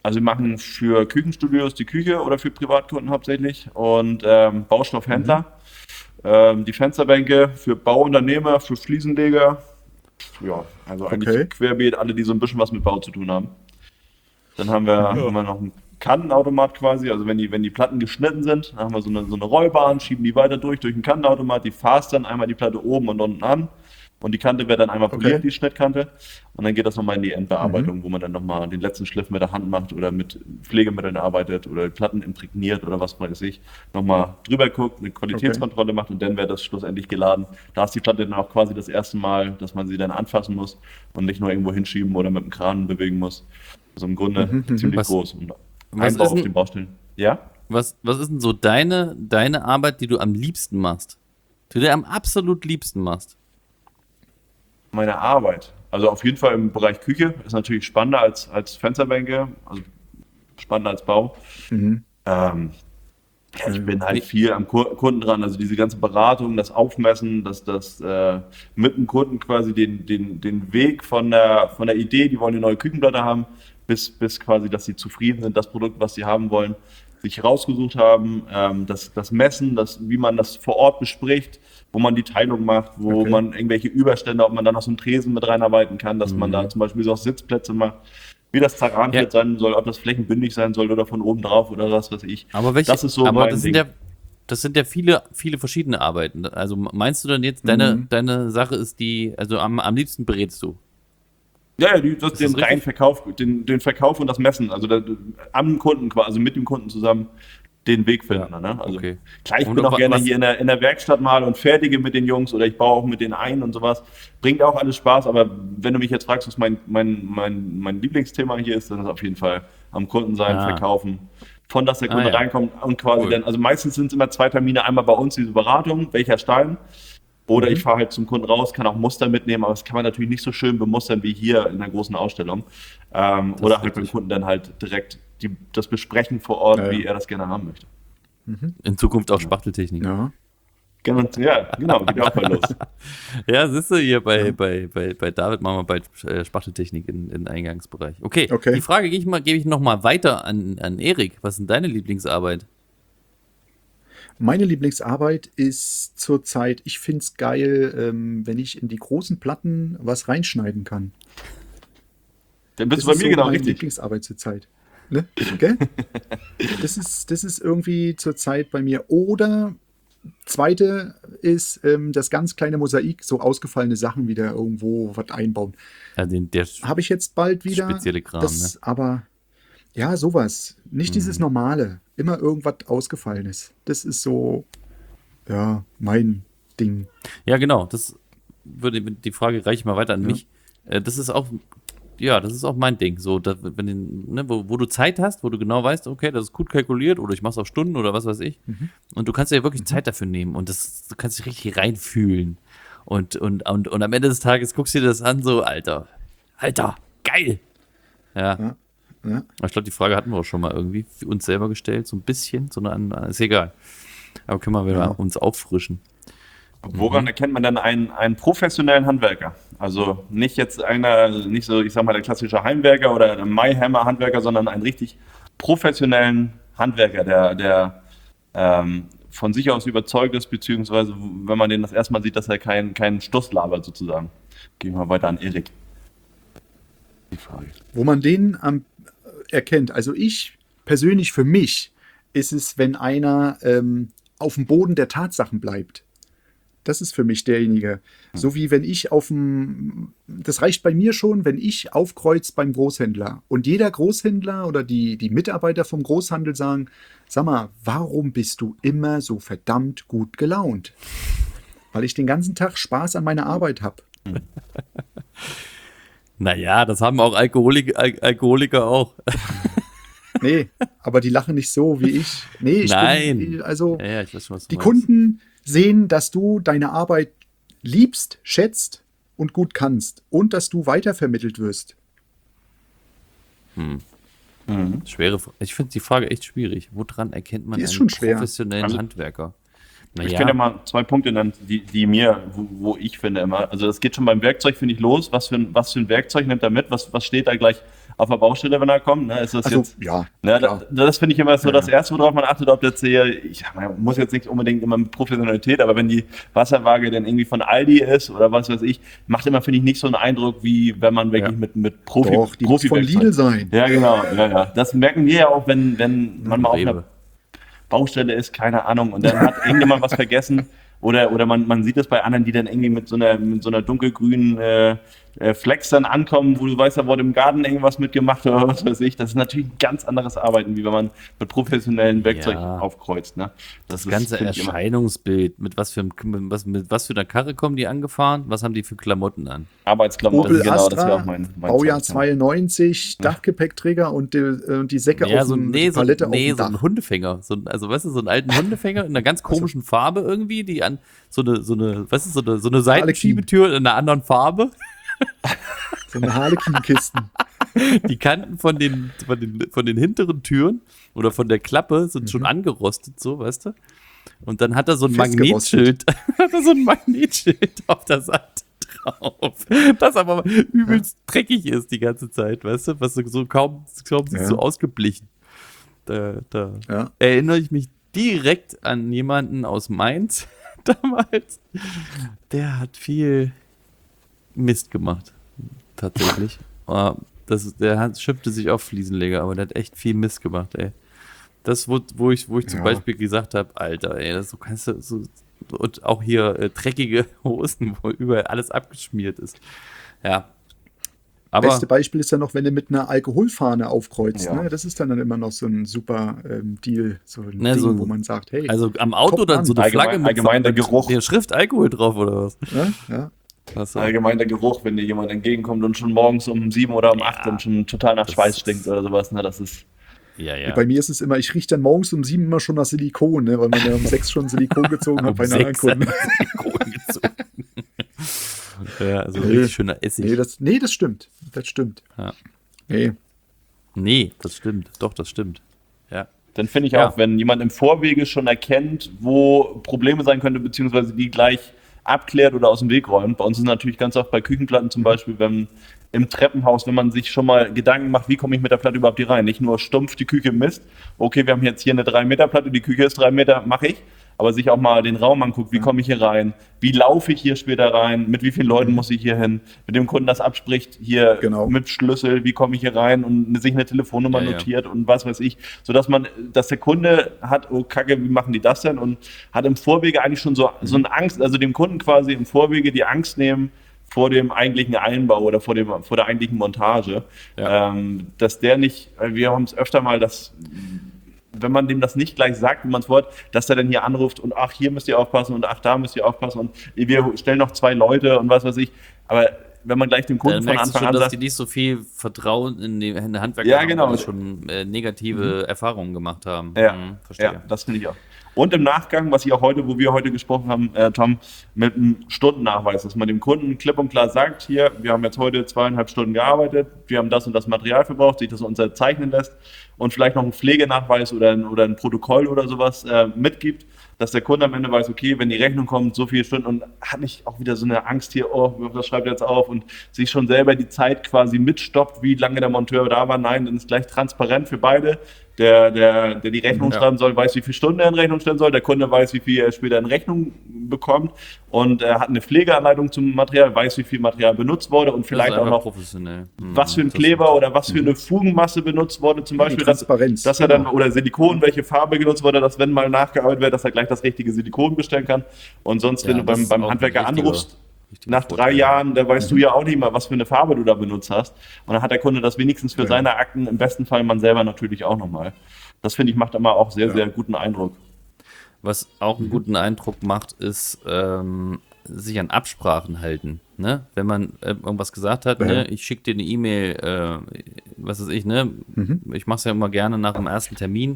Also wir machen für Küchenstudios die Küche oder für Privatkunden hauptsächlich und Baustoffhändler. Die Fensterbänke für Bauunternehmer, für Fliesenleger. Ja, also eigentlich Okay. querbeet alle, die so ein bisschen was mit Bau zu tun haben. Dann haben wir noch einen Kantenautomat quasi, also wenn die Platten geschnitten sind, dann haben wir so eine Rollbahn, schieben die weiter durch einen Kantenautomat, die fasst dann einmal die Platte oben und unten an und die Kante wird dann einmal poliert, Okay. die Schnittkante, und dann geht das nochmal in die Endbearbeitung, wo man dann nochmal den letzten Schliff mit der Hand macht oder mit Pflegemitteln arbeitet oder die Platten imprägniert oder was weiß ich, nochmal drüber guckt, eine Qualitätskontrolle macht und dann wird das schlussendlich geladen. Da ist die Platte dann auch quasi das erste Mal, dass man sie dann anfassen muss und nicht nur irgendwo hinschieben oder mit dem Kran bewegen muss. Also im Grunde ziemlich Was- groß. Und was Einbau ist auf denn- den Baustellen. Ja? Was ist denn so deine Arbeit, die du am liebsten machst? Die du am absolut liebsten machst? Meine Arbeit. Also auf jeden Fall im Bereich Küche ist natürlich spannender als Fensterbänke, also spannender als Bau. Ja, ich bin halt viel am Kunden dran, also diese ganze Beratung, das Aufmessen, das mit dem Kunden quasi den Weg von der Idee, die wollen eine neue Küchenplatte haben, bis quasi, dass sie zufrieden sind, das Produkt, was sie haben wollen, sich rausgesucht haben, das Messen, wie man das vor Ort bespricht, wo man die Teilung macht, wo man irgendwelche Überstände, ob man da noch so einen Tresen mit reinarbeiten kann, dass man da zum Beispiel so auch Sitzplätze macht, wie das Terranfeld sein soll, ob das flächenbündig sein soll oder von oben drauf oder was weiß ich. Aber das ist so aber mein das Ding. sind ja viele verschiedene Arbeiten. Also meinst du dann jetzt, deine Sache ist die, also am liebsten berätst du? Ja, den das reinen richtig? Verkauf, den Verkauf und das Messen, also am Kunden quasi, also mit dem Kunden zusammen den Weg finden. Ja, Ne? Also okay. klar, ich Und bin auch gerne was- hier in der Werkstatt mal und fertige mit den Jungs oder ich baue auch mit denen ein und sowas. Bringt auch alles Spaß, aber wenn du mich jetzt fragst, was mein Lieblingsthema hier ist, dann ist auf jeden Fall am Kunden sein, Ah. verkaufen. Von dass der Kunde ja. reinkommt und quasi Cool. dann, also meistens sind es immer 2 Termine, einmal bei uns diese Beratung, welcher Stein. Oder ich fahre halt zum Kunden raus, kann auch Muster mitnehmen, aber das kann man natürlich nicht so schön bemustern wie hier in der großen Ausstellung. Oder halt beim Kunden dann halt direkt das besprechen vor Ort, Ja, ja. wie er das gerne haben möchte. In Zukunft auch Spachteltechnik. Ja. Genau, ja, genau, geht auch mal los. Ja, siehst du, hier bei David machen wir bald Spachteltechnik in Eingangsbereich. Okay, Okay. die Frage gebe ich noch mal weiter an Erik. Was ist denn deine Lieblingsarbeit? Meine Lieblingsarbeit ist zurzeit, ich finde es geil, wenn ich in die großen Platten was reinschneiden kann. Dann bist Das du bei ist mir so genau meine richtig. Lieblingsarbeit zurzeit. Ne? Gell? Das ist irgendwie zurzeit bei mir. Oder zweite ist das ganz kleine Mosaik, so ausgefallene Sachen wieder irgendwo was einbauen. Also der Habe ich jetzt bald wieder. spezielle Kram, das, ne? Aber ja, sowas. Nicht dieses Normale. Immer irgendwas Ausgefallenes. Das ist so, ja, mein Ding. Ja, genau. Die Frage reiche ich mal weiter an mich. Das ist auch mein Ding. So, wo du Zeit hast, wo du genau weißt, okay, das ist gut kalkuliert oder ich mache es auf Stunden oder was weiß ich. Und du kannst dir ja wirklich Zeit dafür nehmen und du kannst dich richtig reinfühlen. Und am Ende des Tages guckst du dir das an, so, Alter, geil. Ja. Ja. Aber ich glaube, die Frage hatten wir auch schon mal irgendwie für uns selber gestellt, so ein bisschen, ist egal. Aber können wir wieder uns auffrischen. Woran erkennt man dann einen professionellen Handwerker? Also nicht jetzt nicht so, ich sag mal, der klassische Heimwerker oder der Maihammer-Handwerker, sondern einen richtig professionellen Handwerker, der von sich aus überzeugt ist, beziehungsweise wenn man den das erste Mal sieht, dass er keinen Stuss labert sozusagen. Gehen wir mal weiter an Erik. Die Frage. Wo man den erkennt. Also ich persönlich, für mich, ist es, wenn einer auf dem Boden der Tatsachen bleibt. Das ist für mich derjenige. So wie wenn ich das reicht bei mir schon, wenn ich aufkreuz beim Großhändler und jeder Großhändler oder die Mitarbeiter vom Großhandel sagen, sag mal, warum bist du immer so verdammt gut gelaunt? Weil ich den ganzen Tag Spaß an meiner Arbeit habe. Naja, das haben auch Alkoholiker auch. Nee, aber die lachen nicht so wie ich. Nee, Nein. Also Ja, ich weiß schon, was du die meinst. Kunden sehen, dass du deine Arbeit liebst, schätzt und gut kannst und dass du weitervermittelt wirst. Ich finde die Frage echt schwierig. Woran erkennt man Die ist einen schon schwer. professionellen Also- Handwerker? Ich könnte ja mal 2 Punkte nennen, die mir, wo ich finde immer, also das geht schon beim Werkzeug, finde ich, los. Was für ein Werkzeug nimmt er mit? Was steht da gleich auf der Baustelle, wenn er kommt? Ne? Ist das Also, jetzt, ja, ne, klar. das finde ich immer so das Erste, worauf man achtet, ob jetzt hier, man muss jetzt nicht unbedingt immer mit Professionalität, aber wenn die Wasserwaage dann irgendwie von Aldi ist oder was weiß ich, macht immer, finde ich, nicht so einen Eindruck, wie wenn man wirklich mit Profi Doch, die muss von Lidl sein. Ja, genau. Ja. Das merken wir ja auch, wenn man mal auf einer Baustelle ist, keine Ahnung, und dann hat irgendjemand was vergessen oder man sieht es bei anderen, die dann irgendwie mit so einer dunkelgrünen Flex dann ankommen, wo du weißt, da wurde im Garten irgendwas mitgemacht oder was weiß ich. Das ist natürlich ein ganz anderes Arbeiten, wie wenn man mit professionellen Werkzeugen aufkreuzt. Ne? Das ganze Erscheinungsbild, mit was für einer Karre kommen die angefahren? Was haben die für Klamotten an? Arbeitsklamotten, Opel genau, Astra, das wäre auch mein Baujahr Zeichen. 92, Dachgepäckträger und die Säcke auf die Palette auf dem so ein Dach. Hundefänger. Also, weißt du, so einen alten Hundefänger in einer ganz komischen Farbe irgendwie, die an so eine Seitenschiebetür in einer anderen Farbe. So eine Harlequin-Kisten. Die Kanten von den hinteren Türen oder von der Klappe sind schon angerostet, so, weißt du? Und dann hat er so ein Magnetschild auf der Seite drauf, das aber übelst dreckig ist die ganze Zeit, weißt du? Was so kaum sieht so ausgeblichen. Da erinnere ich mich direkt an jemanden aus Mainz damals. Der hat viel Mist gemacht, tatsächlich. Der schimpfte sich auf Fliesenleger, aber der hat echt viel Mist gemacht, ey. Das, wo ich zum Beispiel gesagt habe, Alter, ey, so kannst du so, und auch hier dreckige Hosen, wo überall alles abgeschmiert ist. Ja. Aber Beste Beispiel ist ja noch, wenn du mit einer Alkoholfahne aufkreuzt. Ne? Das ist dann immer noch so ein super Deal, so ein Ding, wo man sagt, hey. Also am Auto dann so eine Flagge allgemein der Geruch. mit der Schrift Alkohol drauf oder was? Ja. Allgemein der Geruch, wenn dir jemand entgegenkommt und schon morgens um 7 oder um 8 dann schon total nach Schweiß stinkt oder sowas. Ne? Das ist. Ja. Bei mir ist es immer, ich rieche dann morgens um 7 immer schon nach Silikon, ne? Weil man ja um 6 schon Silikon gezogen hat bei einer anderen Kunden. Ja, also richtig schöner Essig. Das stimmt. Das stimmt. Ja. Nee, das stimmt. Doch, das stimmt. Ja. Dann finde ich auch, wenn jemand im Vorwege schon erkennt, wo Probleme sein könnte, beziehungsweise die gleich abklärt oder aus dem Weg räumt. Bei uns ist natürlich ganz oft bei Küchenplatten zum Beispiel, wenn im Treppenhaus, wenn man sich schon mal Gedanken macht, wie komme ich mit der Platte überhaupt hier rein? Nicht nur stumpf die Küche misst, okay, wir haben jetzt hier eine 3-Meter-Platte, die Küche ist 3 Meter, mache ich, aber sich auch mal den Raum anguckt, wie komme ich hier rein, wie laufe ich hier später rein, mit wie vielen Leuten muss ich hier hin, mit dem Kunden das abspricht, hier mit Schlüssel, wie komme ich hier rein und sich eine Telefonnummer notiert und was weiß ich, dass der Kunde hat, oh Kacke, wie machen die das denn, und hat im Vorwege eigentlich schon so eine Angst, also dem Kunden quasi im Vorwege die Angst nehmen vor dem eigentlichen Einbau oder vor der eigentlichen Montage, dass der nicht, wir haben es öfter mal, dass wenn man dem das nicht gleich sagt, wie man es wollte, dass er dann hier anruft und ach, hier müsst ihr aufpassen und ach, da müsst ihr aufpassen und wir stellen noch 2 Leute und was weiß ich. Aber wenn man gleich dem Kunden von Anfang an dass sagt, die nicht so viel Vertrauen in die Handwerker haben, die schon negative Erfahrungen gemacht haben. Verstehe. Ja, das finde ich auch. Und im Nachgang, wo wir heute gesprochen haben, Tom, mit einem Stundennachweis, dass man dem Kunden klipp und klar sagt, hier, wir haben jetzt heute 2,5 Stunden gearbeitet, wir haben das und das Material verbraucht, sich das unterzeichnen lässt und vielleicht noch einen Pflegenachweis oder ein Protokoll oder sowas mitgibt, dass der Kunde am Ende weiß, okay, wenn die Rechnung kommt, so viele Stunden, und hat nicht auch wieder so eine Angst hier, oh, was schreibt er jetzt auf, und sich schon selber die Zeit quasi mitstoppt, wie lange der Monteur da war. Nein, dann ist gleich transparent für beide. Der die Rechnung schreiben soll, weiß, wie viele Stunden er in Rechnung stellen soll. Der Kunde weiß, wie viel er später in Rechnung bekommt. Und er hat eine Pflegeanleitung zum Material, weiß, wie viel Material benutzt wurde und vielleicht auch noch, was für ein Kleber oder was für eine Fugenmasse benutzt wurde. Zum Beispiel, dass er dann, oder Silikon, welche Farbe genutzt wurde, dass wenn mal nachgearbeitet wird, dass er gleich das richtige Silikon bestellen kann. Und sonst, wenn du beim Handwerker anrufst, nach 3 Jahren, da weißt du ja auch nicht mal, was für eine Farbe du da benutzt hast. Und dann hat der Kunde das wenigstens für seine Akten, im besten Fall man selber natürlich auch nochmal. Das finde ich, macht immer auch sehr, sehr guten Eindruck. Was auch einen guten Eindruck macht, ist sich an Absprachen halten. Ne? Wenn man irgendwas gesagt hat, ne? Ich schicke dir eine E-Mail, was weiß ich, ne? Ich mache es ja immer gerne nach dem ersten Termin.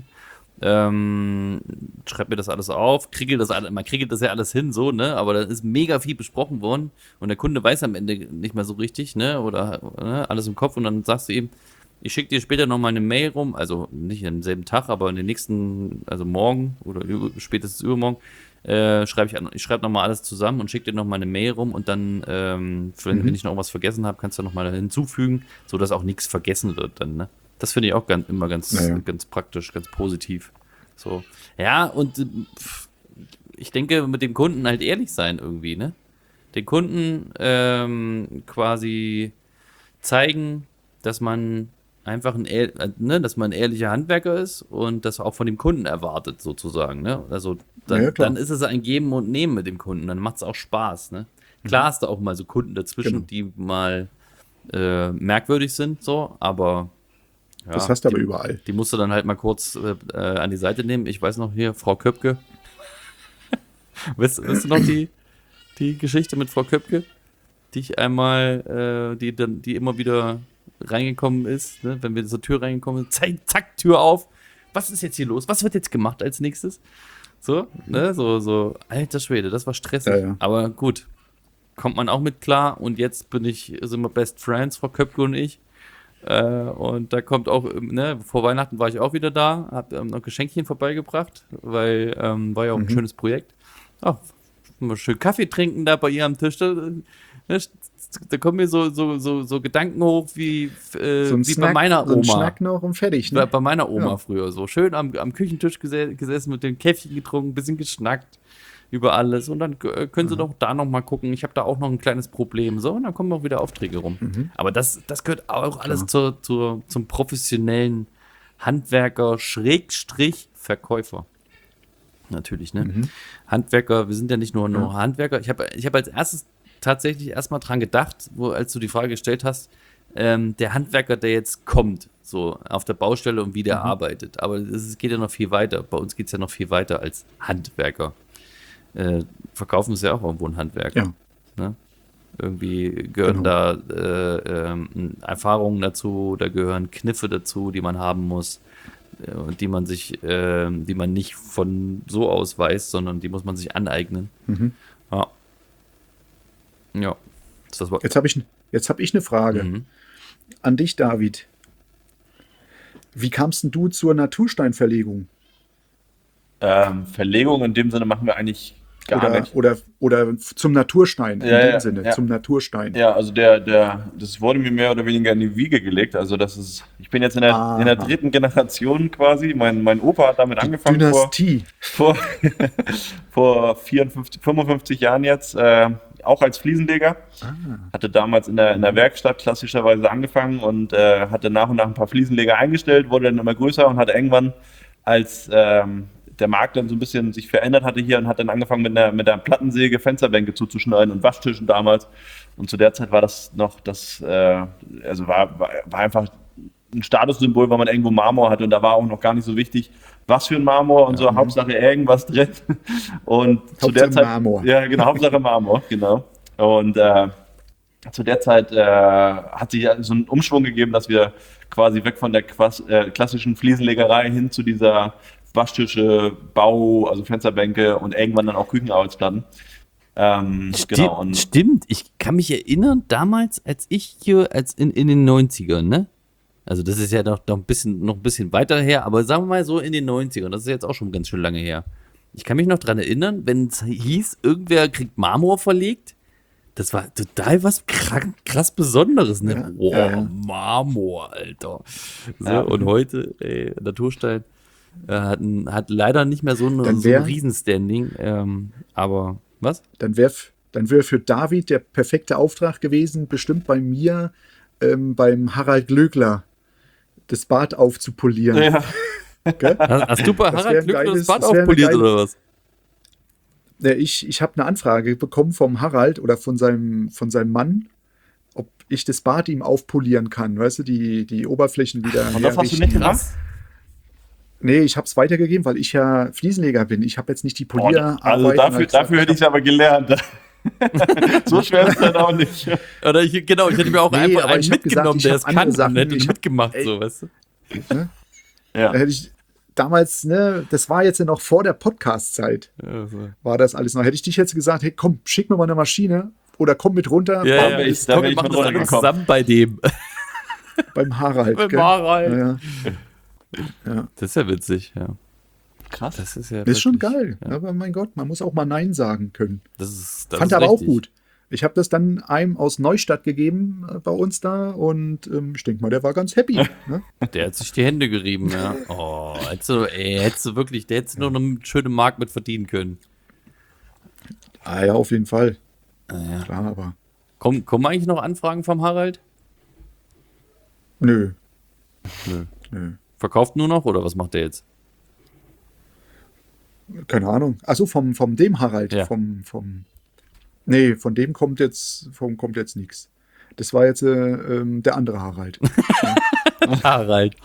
Schreib mir das alles auf, man kriegelt das ja alles hin, so, ne, aber da ist mega viel besprochen worden und der Kunde weiß am Ende nicht mehr so richtig, ne, oder alles im Kopf, und dann sagst du ihm, ich schicke dir später nochmal eine Mail rum, also nicht am selben Tag, aber in den nächsten, also morgen oder spätestens übermorgen, Ich schreibe nochmal alles zusammen und schicke dir nochmal eine Mail rum und dann, wenn ich noch was vergessen habe, kannst du nochmal hinzufügen, sodass auch nichts vergessen wird dann, ne? Das finde ich auch immer ganz praktisch, ganz positiv. So. Ja, und ich denke, mit dem Kunden halt ehrlich sein irgendwie, ne? Den Kunden quasi zeigen, dass man einfach dass man ein ehrlicher Handwerker ist und das auch von dem Kunden erwartet, sozusagen, ne? Also dann ist es ein Geben und Nehmen mit dem Kunden, dann macht es auch Spaß, ne? Klar hast du auch mal so Kunden dazwischen, die mal merkwürdig sind, so, aber ja, das hast du aber überall. Die musst du dann halt mal kurz an die Seite nehmen. Ich weiß noch hier, Frau Köpke. Weißt du noch die Geschichte mit Frau Köpke? Die ich einmal, die immer wieder reingekommen ist, ne? Wenn wir zur Tür reingekommen sind, zack, Tür auf. Was ist jetzt hier los? Was wird jetzt gemacht als nächstes? So, ne? So, alter Schwede, das war stressig. Ja. Aber gut, kommt man auch mit klar. Und jetzt sind wir Best Friends, Frau Köpke und ich. Und da kommt auch, ne, vor Weihnachten war ich auch wieder da, hab noch Geschenkchen vorbeigebracht, weil war ja auch ein schönes Projekt. Ach, mal schön Kaffee trinken da bei ihr am Tisch. Da kommen mir so Gedanken hoch wie bei meiner Oma. So ein Schnack noch und fertig, ne? Bei meiner Oma früher so. Schön am Küchentisch gesessen, mit dem Käffchen getrunken, ein bisschen geschnackt über alles. Und dann können sie doch da noch mal gucken. Ich habe da auch noch ein kleines Problem. So, und dann kommen auch wieder Aufträge rum. Aber das gehört auch alles zum professionellen Handwerker / Verkäufer. Natürlich, ne? Handwerker, wir sind ja nicht nur Handwerker. Ich hab als erstes tatsächlich erstmal dran gedacht, als du die Frage gestellt hast, der Handwerker, der jetzt kommt, so auf der Baustelle und wie der arbeitet. Aber es geht ja noch viel weiter. Bei uns geht es ja noch viel weiter als Handwerker. Verkaufen ist ja auch irgendwo ein Handwerker. Ja. Ne? Irgendwie gehören da Erfahrungen dazu, da gehören Kniffe dazu, die man haben muss, die man nicht von so aus weiß, sondern die muss man sich aneignen. Ja. Ja. Jetzt hab ich eine Frage an dich, David. Wie kamst denn du zur Natursteinverlegung? Verlegung in dem Sinne machen wir eigentlich gar nicht. Oder zum Naturstein, zum Naturstein. Ja, also das wurde mir mehr oder weniger in die Wiege gelegt. Also ich bin jetzt in der dritten Generation quasi. Mein Opa hat damit angefangen Dynastie. vor 55 Jahren jetzt, auch als Fliesenleger. Hatte damals in der Werkstatt klassischerweise angefangen und hatte nach und nach ein paar Fliesenleger eingestellt, wurde dann immer größer und hatte irgendwann, als der Markt dann so ein bisschen sich verändert hatte hier und hat dann angefangen mit der Plattensäge Fensterbänke zuzuschneiden und Waschtischen damals. Und zu der Zeit war das noch war einfach ein Statussymbol, weil man irgendwo Marmor hatte und da war auch noch gar nicht so wichtig, was für ein Marmor und so, Hauptsache irgendwas drin. Und zu der Zeit Marmor. Ja, genau, Hauptsache Marmor, genau. Und zu der Zeit hat sich so einen Umschwung gegeben, dass wir quasi weg von der klassischen Fliesenlegerei hin zu dieser Waschtische, Bau, also Fensterbänke und irgendwann dann auch Küchenarbeitsplatten. Stimmt, ich kann mich erinnern, damals, als ich hier in den 90ern, ne? Also das ist ja noch ein bisschen weiter her, aber sagen wir mal so in den 90ern, das ist jetzt auch schon ganz schön lange her. Ich kann mich noch dran erinnern, wenn es hieß, irgendwer kriegt Marmor verlegt, das war total was krass Besonderes, ne? Marmor, Alter. So, und heute, Naturstein hat leider nicht mehr so ein Riesenstanding, aber was? Dann wäre für David der perfekte Auftrag gewesen, bestimmt bei mir beim Harald Glöckler das Bad aufzupolieren. Ja. Hast du bei Harald Glöckler das Bad aufpoliert oder was? Ja, ich habe eine Anfrage bekommen vom Harald oder von seinem Mann, ob ich das Bad ihm aufpolieren kann. Weißt du, die Oberflächen wieder. Und das hast du nicht gemacht? Nee, ich habe es weitergegeben, weil ich ja Fliesenleger bin. Ich habe jetzt nicht die Polierarbeit. Also dafür hätte ich es aber gelernt. So schwer ist es dann auch nicht. Oder ich hätte mir auch einfach einen mitgenommen, der es kann Sachen, und hätte mitgemacht, so, weißt du? Ne? Ja. Da hätte ich damals, ne, das war jetzt ja noch vor der Podcast-Zeit, war das alles noch. Hätte ich dich jetzt gesagt, hey, komm, schick mir mal eine Maschine oder komm mit runter. Ja, wir machen das alle zusammen bei dem. Beim Harald. Beim Harald. Ja. Das ist ja witzig, ja. Krass. Das ist ja Das ist schon wirklich- geil. Ja, Aber mein Gott, man muss auch mal Nein sagen können. das Fand ist er aber auch richtig. gut. Ich habe das dann einem aus Neustadt gegeben bei uns da und ich denke mal, der war ganz happy. Ne? Der hat sich die Hände gerieben, ja. Oh, hättest du wirklich, der hätte noch eine schöne Mark mit verdienen können. Ah ja, auf jeden Fall. Ja. Klar, aber Kommen eigentlich noch Anfragen vom Harald? nö. Nö. Nö. Verkauft nur noch oder was macht der jetzt? Keine Ahnung. Achso, vom dem Harald. Ja. Nee, von dem kommt jetzt nichts. Das war jetzt der andere Harald. Harald.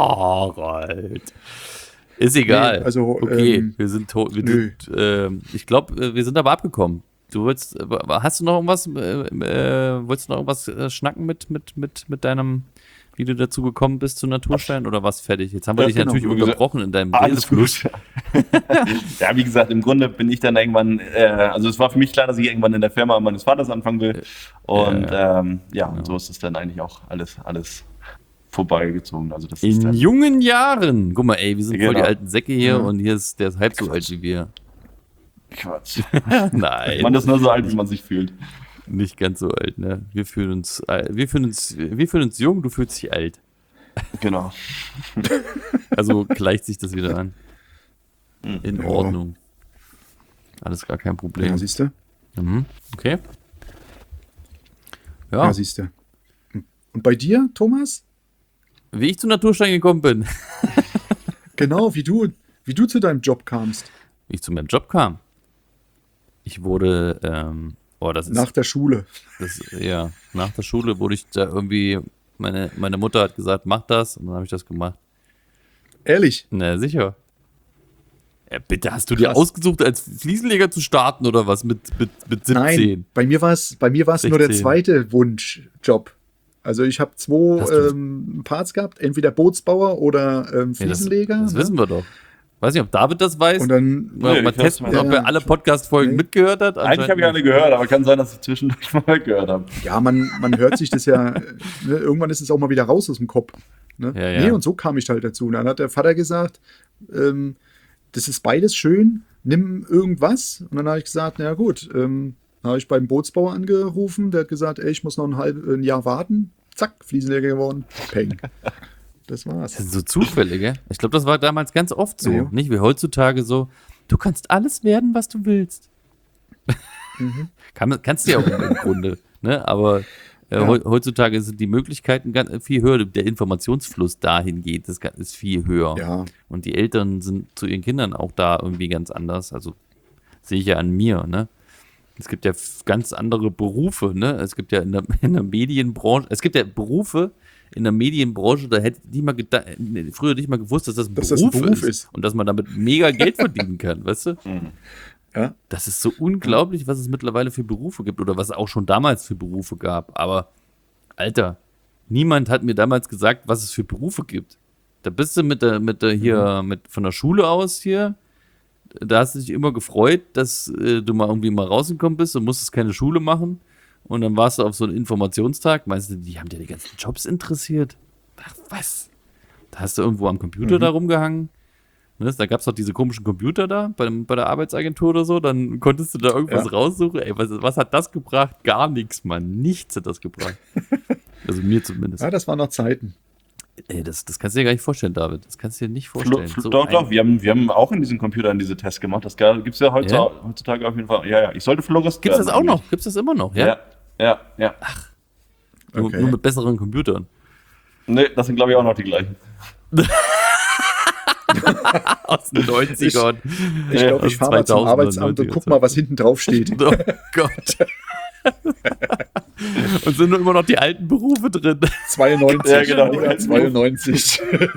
Ist egal. Nee, also, okay, wir sind tot. nö. Ich glaube, wir sind aber abgekommen. Hast du noch irgendwas, wolltest du noch irgendwas schnacken mit deinem, wie du dazu gekommen bist zu Naturstein oder was fertig? Jetzt haben wir Ja, dich genau. natürlich unterbrochen in deinem Alles Redefluss. gut. Ja, wie gesagt, im Grunde bin ich dann irgendwann, also es war für mich klar, dass ich irgendwann in der Firma meines Vaters anfangen will. Und und so ist es dann eigentlich auch alles vorbeigezogen. Also das ist In dann, jungen Jahren. Guck mal, ey, wir sind voll die Genau. alten Säcke hier Ja. und der ist halb so alt wie wir. Quatsch. Nein. Man ist nur so alt, wie man sich fühlt. Nicht ganz so alt, ne? Wir fühlen uns jung, du fühlst dich alt. Genau. Also gleicht sich das wieder an. In Ja. Ordnung. Alles gar kein Ja, Problem. siehst du? Mhm. Okay. Ja, Ja, siehst du. Und bei dir, Thomas? wie ich zu Naturstein gekommen bin. Genau, wie du zu deinem Job kamst. Wie ich zu meinem Job kam. Ich wurde, das ist, Nach der Schule. nach der Schule wurde ich da irgendwie, meine Mutter hat gesagt, mach das, und dann habe ich das gemacht. Ehrlich? Na, sicher. Ja, bitte, hast du dir Krass. ausgesucht, als Fliesenleger zu starten oder was mit 17? Nein, bei mir war es nur der 16. zweite Wunschjob. Also ich habe Hast du- Parts gehabt, entweder Bootsbauer oder Ja, das Fliesenleger. das ne? wissen wir doch. Weiß nicht, ob David das weiß. Und dann, Mal Nee, ich testen, weiß ob nicht. er alle Podcast-Folgen Nee. mitgehört hat. Eigentlich habe ich alle gehört, aber kann sein, dass ich zwischendurch mal gehört habe. ja, man hört sich das ja, ne, irgendwann ist es auch mal wieder raus aus dem Kopf. Ne? Ja, ja. Nee, und so kam ich halt dazu. Und dann hat der Vater gesagt, das ist beides schön, nimm irgendwas. Und dann habe ich gesagt, na ja, gut, dann habe ich beim Bootsbauer angerufen, der hat gesagt, ey, ich muss noch ein Jahr warten. Zack, Fliesenleger geworden. Peng. Das war's. Das sind so Zufälle, gell? Ich glaube, das war damals ganz oft so. Ja. Nicht wie heutzutage so, du kannst alles werden, was du willst. Kannst du ja auch im Grunde. Ne? Aber Ja. heutzutage sind die Möglichkeiten viel höher. Der Informationsfluss dahin geht, das ist viel höher. Ja, Und die Eltern sind zu ihren Kindern auch da irgendwie ganz anders. Also sehe ich ja an mir, ne? Es gibt ja ganz andere Berufe, ne? Es gibt ja in der Medienbranche, es gibt ja Berufe in der Medienbranche, da hätte ich mal früher nicht mal gewusst, dass das ein Beruf ist. Und dass man damit mega Geld verdienen kann, weißt du? ja. Das ist so unglaublich, was es mittlerweile für Berufe gibt oder was es auch schon damals für Berufe gab. Aber, Alter, niemand hat mir damals gesagt, was es für Berufe gibt. Da bist du von der Schule aus hier, da hast du dich immer gefreut, dass du mal irgendwie mal rausgekommen bist und musstest keine Schule machen. Und dann warst du auf so einem Informationstag. Meinst du, die haben dir die ganzen Jobs interessiert? Ach, was? Da hast du irgendwo am Computer da rumgehangen. Ne, da gab es doch diese komischen Computer da bei der Arbeitsagentur oder so. Dann konntest du da irgendwas raussuchen. Ey, was hat das gebracht? Gar nichts, Mann. Nichts hat das gebracht. Also mir zumindest. Ja, das waren noch Zeiten. Ey, das kannst du dir gar nicht vorstellen, David. Das kannst du dir nicht vorstellen. So Doch, ein- doch, wir haben auch in diesen Computern diese Tests gemacht. Das gibt es ja heutzutage auf jeden Fall. Ja, ja, ich sollte Florist Gibt's das werden auch noch? eigentlich. Gibt's das immer noch? Ja. Ja. Nur, Okay. nur mit besseren Computern. Nee, das sind, glaube ich, auch noch die gleichen. Aus den 90ern. Ich glaube, ich aus fahre mal zum 2000er, Arbeitsamt und guck mal, was hinten drauf steht. Oh Gott. Und sind nur immer noch die alten Berufe drin. 92. Ja, genau, die Ja, alten 92.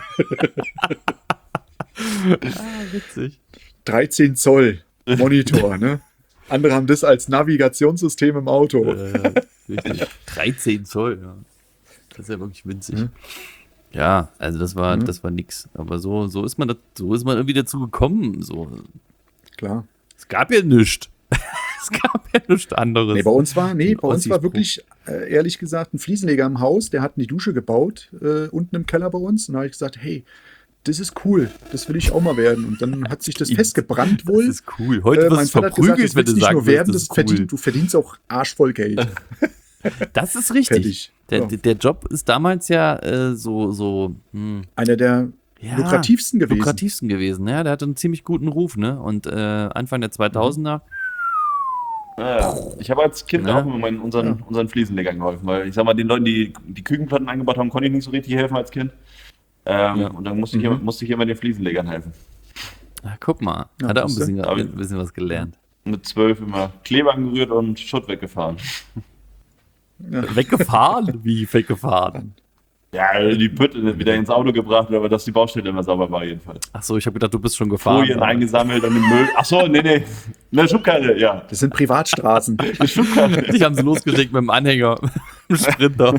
Witzig. 13 Zoll Monitor, ne? Andere haben das als Navigationssystem im Auto. Richtig. 13 Zoll, ja. Das ist ja wirklich winzig. Ja, also das war nix. Aber so ist man irgendwie dazu gekommen. So. Klar. Es gab ja nichts. Es gab ja nichts anderes. Nee, bei uns war Ossis wirklich, ehrlich gesagt, ein Fliesenleger im Haus, der hat eine Dusche gebaut, unten im Keller bei uns. Und da habe ich gesagt, hey, das ist cool, das will ich auch mal werden. Und dann hat sich das festgebrannt wohl. Das ist cool. Heute wirst mein du Vater hat gesagt, verprügelt, das wenn willst du nicht sagen nur willst, werden, das ist cool. du verdienst auch arschvoll Geld. Das ist richtig. Fertig. Der Job ist damals ja Einer der lukrativsten gewesen. Lukrativsten gewesen, ja. Der hatte einen ziemlich guten Ruf, ne? Und Anfang der 2000er. Ja. Ich habe als Kind Ja. auch immer unseren Fliesenlegern geholfen, weil ich sag mal, den Leuten, die die Kükenplatten eingebaut haben, konnte ich nicht so richtig helfen als Kind. Und dann musste ich immer den Fliesenlegern helfen. Ja, guck mal, Ja, hat er auch siehste. ein bisschen was gelernt. Mit 12 immer Kleber angerührt und Schutt weggefahren. Weggefahren? Wie weggefahren? Ja, die Pütte wieder ins Auto gebracht, aber dass die Baustelle immer sauber war jedenfalls. Achso, ich habe gedacht, du bist schon gefahren. Folien eingesammelt und im Müll. Achso, nee. Eine Schubkarre, ja. Das sind Privatstraßen. Eine Schubkarre. Die haben sie losgeschickt mit dem Anhänger, mit dem Sprinter.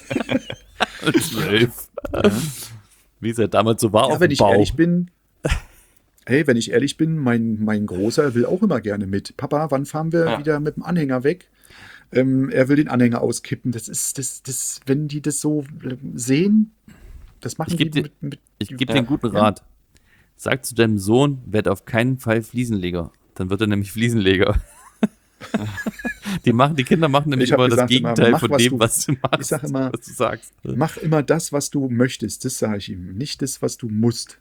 12. Wie es ja damals so war auf Wenn dem ich Bau. ehrlich bin, wenn ich ehrlich bin, mein Großer will auch immer gerne mit. Papa, wann fahren wir wieder mit dem Anhänger weg? Er will den Anhänger auskippen. Das ist, wenn die das so sehen, das machen Ich geb die dir- mit Ich gebe dir einen guten Rat. Sag zu deinem Sohn, werd auf keinen Fall Fliesenleger. Dann wird er nämlich Fliesenleger. Die Kinder machen nämlich Ich hab immer das gesagt immer, Gegenteil mach, von was dem, du- was du machst. ich sag immer, was du sagst. Mach immer das, was du möchtest. Das sage ich ihm. Nicht das, was du musst.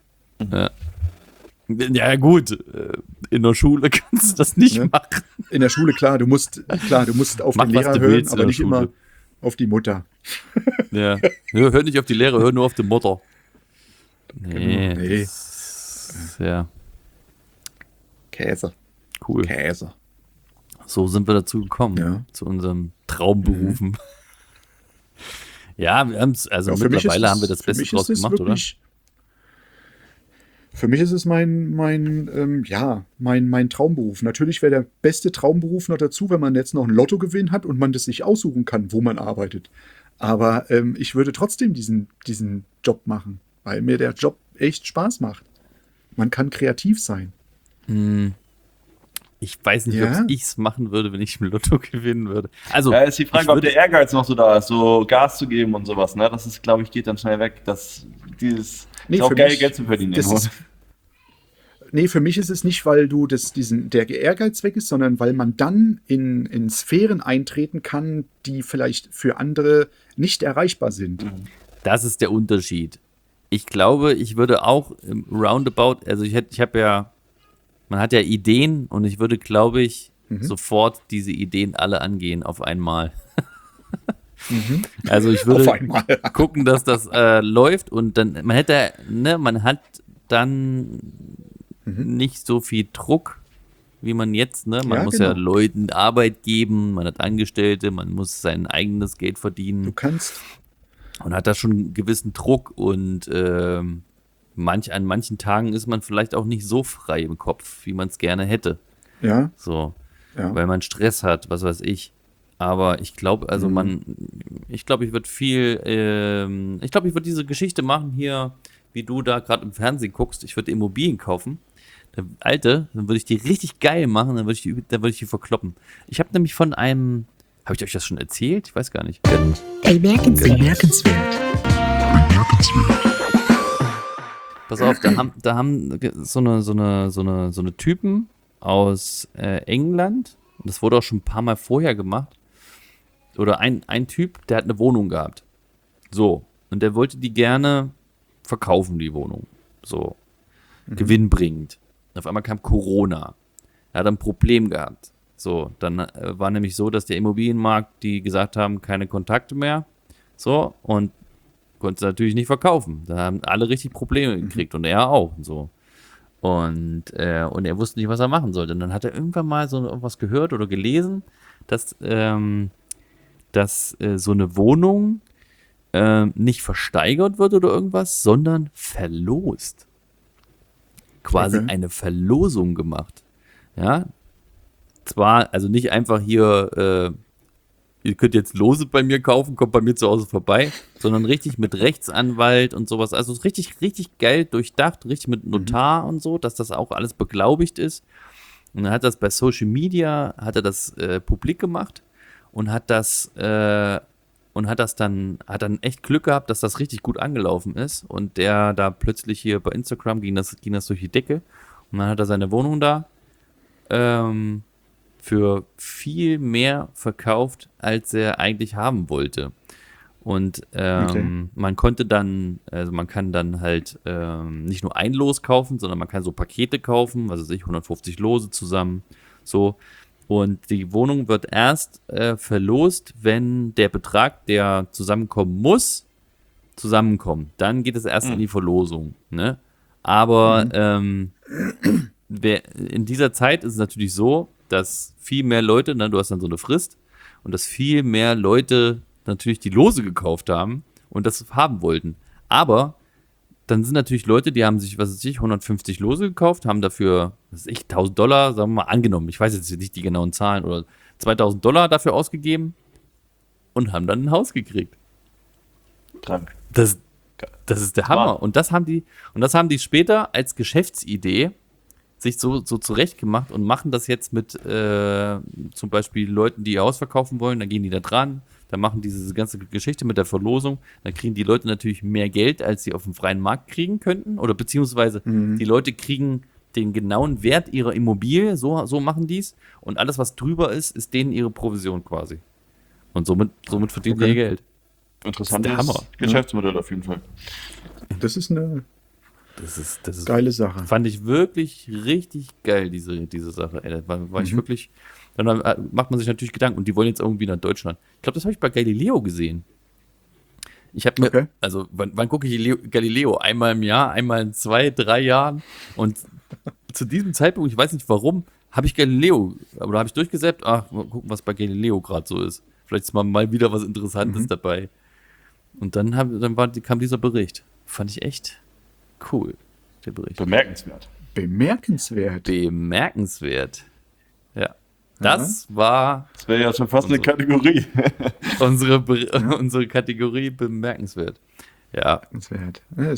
Ja, gut. In der Schule kannst du das nicht Ne? machen. In der Schule, klar, du musst auf Mach, den was Lehrer du hören, willst in aber der nicht Schule. immer auf die Mutter. Ja. Hör nicht auf die Lehre, hör nur auf die Mutter. Nee. Genau, nee. Ja, Käse. cool. Käse. So sind wir dazu gekommen, Ja. zu unseren Traumberufen. Ja, wir haben's, also Ja, für mich mittlerweile ist es- haben wir das für Beste mich draus ist es gemacht, oder? wirklich- Für mich ist es mein Traumberuf. Natürlich wäre der beste Traumberuf noch dazu, wenn man jetzt noch einen Lottogewinn hat und man das sich aussuchen kann, wo man arbeitet. Aber ich würde trotzdem diesen Job machen, weil mir der Job echt Spaß macht. Man kann kreativ sein. Ich weiß nicht, Ja? ob ich es machen würde, wenn ich im Lotto gewinnen würde. Also, Ja, ist die Frage, ich ob würde- der Ehrgeiz noch so da ist, so Gas zu geben und sowas, ne? Das ist, glaube ich, geht dann schnell weg. Ist auch für geil, mich- Geld zu verdienen. das irgendwo. ist- Nee, für mich ist es nicht, weil der Ehrgeiz weg ist, sondern weil man dann in Sphären eintreten kann, die vielleicht für andere nicht erreichbar sind. Das ist der Unterschied. Ich glaube, ich würde auch im Roundabout, also man hat ja Ideen und ich würde, glaube ich, sofort diese Ideen alle angehen auf einmal. Also ich würde Auf einmal. gucken, dass das läuft und dann, man hat dann nicht so viel Druck, wie man jetzt, ne? Man Ja, muss ja genau. Leuten Arbeit geben, man hat Angestellte, man muss sein eigenes Geld verdienen. Du kannst, Und hat da schon einen gewissen Druck und an manchen Tagen ist man vielleicht auch nicht so frei im Kopf, wie man es gerne hätte. ja, So, ja. weil man Stress hat, was weiß ich. Aber ich glaube, also ich würde ich würde diese Geschichte machen hier, wie du da gerade im Fernsehen guckst. Ich würde Immobilien kaufen. Dann würde ich die richtig geil machen, dann würde ich die verkloppen. Ich habe nämlich von einem, habe ich euch das schon erzählt? Ich weiß gar nicht. Bemerkenswert. Pass auf, da haben so eine Typen aus England, und das wurde auch schon ein paar Mal vorher gemacht, oder ein Typ, der hat eine Wohnung gehabt. So, und der wollte die gerne verkaufen, die Wohnung. So, gewinnbringend. Und auf einmal kam Corona. Er hat ein Problem gehabt. So, dann war nämlich so, dass der Immobilienmarkt, die gesagt haben, keine Kontakte mehr. So, und konnte es natürlich nicht verkaufen. Da haben alle richtig Probleme gekriegt und er auch und so. Und er wusste nicht, was er machen sollte. Und dann hat er irgendwann mal so was gehört oder gelesen, dass so eine Wohnung nicht versteigert wird oder irgendwas, sondern verlost. Quasi Okay. eine Verlosung gemacht. Ja. Zwar, also nicht einfach hier, ihr könnt jetzt Lose bei mir kaufen, kommt bei mir zu Hause vorbei, sondern richtig mit Rechtsanwalt und sowas. Also richtig, richtig geil durchdacht, richtig mit Notar und so, dass das auch alles beglaubigt ist. Und dann hat das bei Social Media, hat er das publik gemacht und hat das und hat dann echt Glück gehabt, dass das richtig gut angelaufen ist. Und der da plötzlich hier bei Instagram ging das durch die Decke. Und dann hat er seine Wohnung da für viel mehr verkauft, als er eigentlich haben wollte. Und man kann dann halt nicht nur ein Los kaufen, sondern man kann so Pakete kaufen, was weiß ich, 150 Lose zusammen, so. Und die Wohnung wird erst verlost, wenn der Betrag, der zusammenkommen muss, zusammenkommt. Dann geht es erst in die Verlosung, ne? Aber in dieser Zeit ist es natürlich so, dass viel mehr Leute, ne, du hast dann so eine Frist, und dass viel mehr Leute natürlich die Lose gekauft haben und das haben wollten. Aber dann sind natürlich Leute, die haben sich, was weiß ich, 150 Lose gekauft, haben dafür, was weiß ich, $1.000, sagen wir mal, angenommen, ich weiß jetzt nicht die genauen Zahlen, oder $2.000 dafür ausgegeben und haben dann ein Haus gekriegt. Krank. Das ist der Hammer. Und das haben die später als Geschäftsidee sich so zurecht gemacht und machen das jetzt mit zum Beispiel Leuten, die ihr Haus verkaufen wollen, dann gehen die da dran, dann machen diese ganze Geschichte mit der Verlosung, dann kriegen die Leute natürlich mehr Geld, als sie auf dem freien Markt kriegen könnten, oder beziehungsweise die Leute kriegen den genauen Wert ihrer Immobilie, so machen die es, und alles, was drüber ist denen ihre Provision quasi. Und somit verdienen die ihr Geld. Interessantes Das ist der Hammer. Geschäftsmodell auf jeden Fall. Das ist eine Das ist geile Sache. Fand ich wirklich richtig geil, diese Sache. Ey, da war ich wirklich. Dann macht man sich natürlich Gedanken, und die wollen jetzt irgendwie nach Deutschland. Ich glaube, das habe ich bei Galileo gesehen. Ich habe mir, also wann gucke ich Galileo? Einmal im Jahr, einmal in 2, 3 Jahren. Und zu diesem Zeitpunkt, ich weiß nicht warum, habe ich Galileo, oder habe ich durchgesäppt, mal gucken, was bei Galileo gerade so ist. Vielleicht ist mal wieder was Interessantes dabei. Und dann kam dieser Bericht. Fand ich echt cool, der Bericht. Bemerkenswert. Bemerkenswert. Ja. Das wäre ja schon fast eine Kategorie. unsere Kategorie bemerkenswert. Ja. Bemerkenswert. Ja,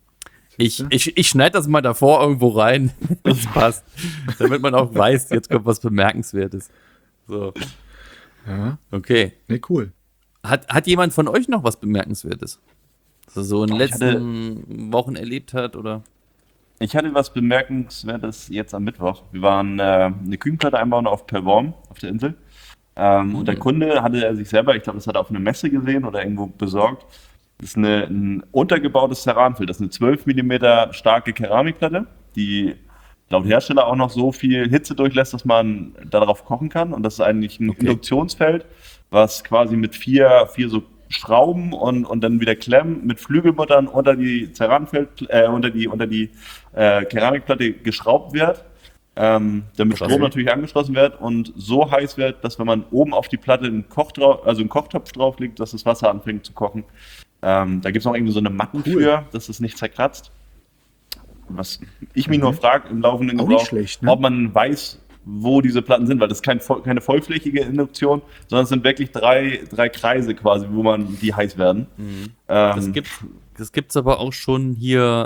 Ich schneide das mal davor irgendwo rein, das passt. Damit man auch weiß, jetzt kommt was Bemerkenswertes. So. Ja. Okay. Nee, cool. Hat jemand von euch noch was Bemerkenswertes? Was er so in den letzten Wochen erlebt hat, oder? Ich hatte was Bemerkenswertes jetzt am Mittwoch. Wir waren eine Küchenplatte einbauen auf Perworm, auf der Insel. Und der Kunde hatte er sich selber, ich glaube, das hat er auf einer Messe gesehen oder irgendwo besorgt. Das ist ein untergebautes Ceranfeld. Das ist eine 12 mm starke Keramikplatte, die laut Hersteller auch noch so viel Hitze durchlässt, dass man darauf kochen kann. Und das ist eigentlich ein Induktionsfeld, was quasi mit vier so Schrauben und dann wieder Klemmen mit Flügelmuttern unter die unter die Keramikplatte geschraubt wird, damit Strom natürlich angeschlossen wird und so heiß wird, dass wenn man oben auf die Platte einen Kochtopf drauf legt, dass das Wasser anfängt zu kochen. Da gibt es auch irgendwie so eine Matten für, dass es nicht zerkratzt. Was ich mich nur frage im laufenden Gebrauch, ob man weiß, wo diese Platten sind, weil das ist keine vollflächige Induktion, sondern es sind wirklich drei Kreise quasi, die heiß werden. Das gibt's aber auch schon hier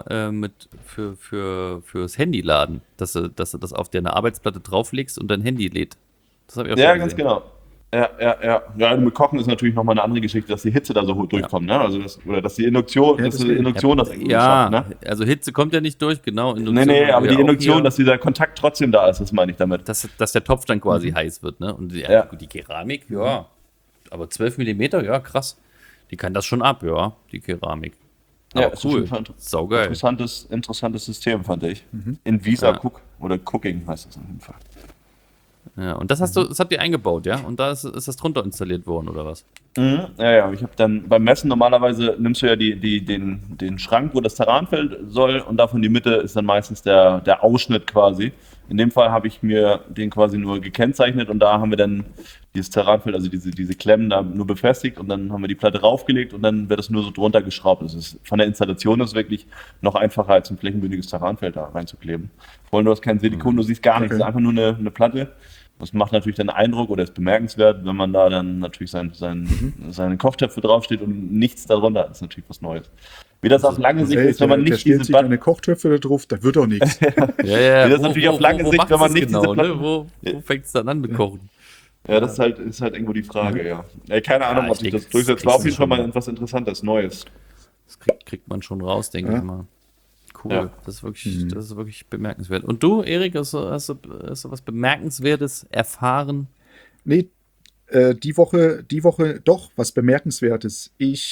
fürs Handy laden, dass du das auf deine Arbeitsplatte drauflegst und dein Handy lädt. Das habe ich auch schon gesehen. Ganz genau. Ja, mit Kochen ist natürlich nochmal eine andere Geschichte, dass die Hitze da so durchkommt, ne? Also dass die Induktion, das irgendwie schafft, ne? Also Hitze kommt ja nicht durch, genau. Induktion aber die Induktion, dass dieser Kontakt trotzdem da ist, das meine ich damit. Dass der Topf dann quasi heiß wird, ne? Und die Keramik, aber 12 mm, ja, krass. Die kann das schon ab, die Keramik. Aber cool. Saugeil. Interessantes System, fand ich. Invisa Cook oder Cooking heißt das auf jeden Fall. Ja, und das habt ihr eingebaut, ja? Und da ist das drunter installiert worden, oder was? Ja, ich habe dann beim Messen normalerweise nimmst du ja den Schrank, wo das Ceranfeld soll, und davon die Mitte ist dann meistens der Ausschnitt quasi. In dem Fall habe ich mir den quasi nur gekennzeichnet und da haben wir dann dieses Ceranfeld, also diese Klemmen da nur befestigt und dann haben wir die Platte raufgelegt und dann wird es nur so drunter geschraubt. Das ist, von der Installation ist wirklich noch einfacher als ein flächenbündiges Ceranfeld da reinzukleben. Vor allem, du hast kein Silikon, du siehst gar nichts, es ist einfach nur eine Platte. Das macht natürlich dann Eindruck oder ist bemerkenswert, wenn man da dann natürlich seine Kochtöpfe draufsteht und nichts darunter. Das ist natürlich was Neues. Wie das auf lange Sicht ist, wenn man nicht diese Platte Kochtöpfe da drauf, da wird auch nichts. Wie das natürlich auf lange Sicht, wenn man nicht diese Platte... Wo fängt es dann an mit Kochen? Ja, das ist halt irgendwo die Frage, ja. Keine Ahnung, Ja, ob ich sich denke, das durchsetzt. das War auf kriegst jeden Fall du mal schon. etwas Interessantes, Neues. Das kriegt man schon raus, denke Ja. ich mal. Cool, Ja. das ist wirklich bemerkenswert. Und du, Erik, hast du was Bemerkenswertes erfahren? Nee, die Woche doch was Bemerkenswertes.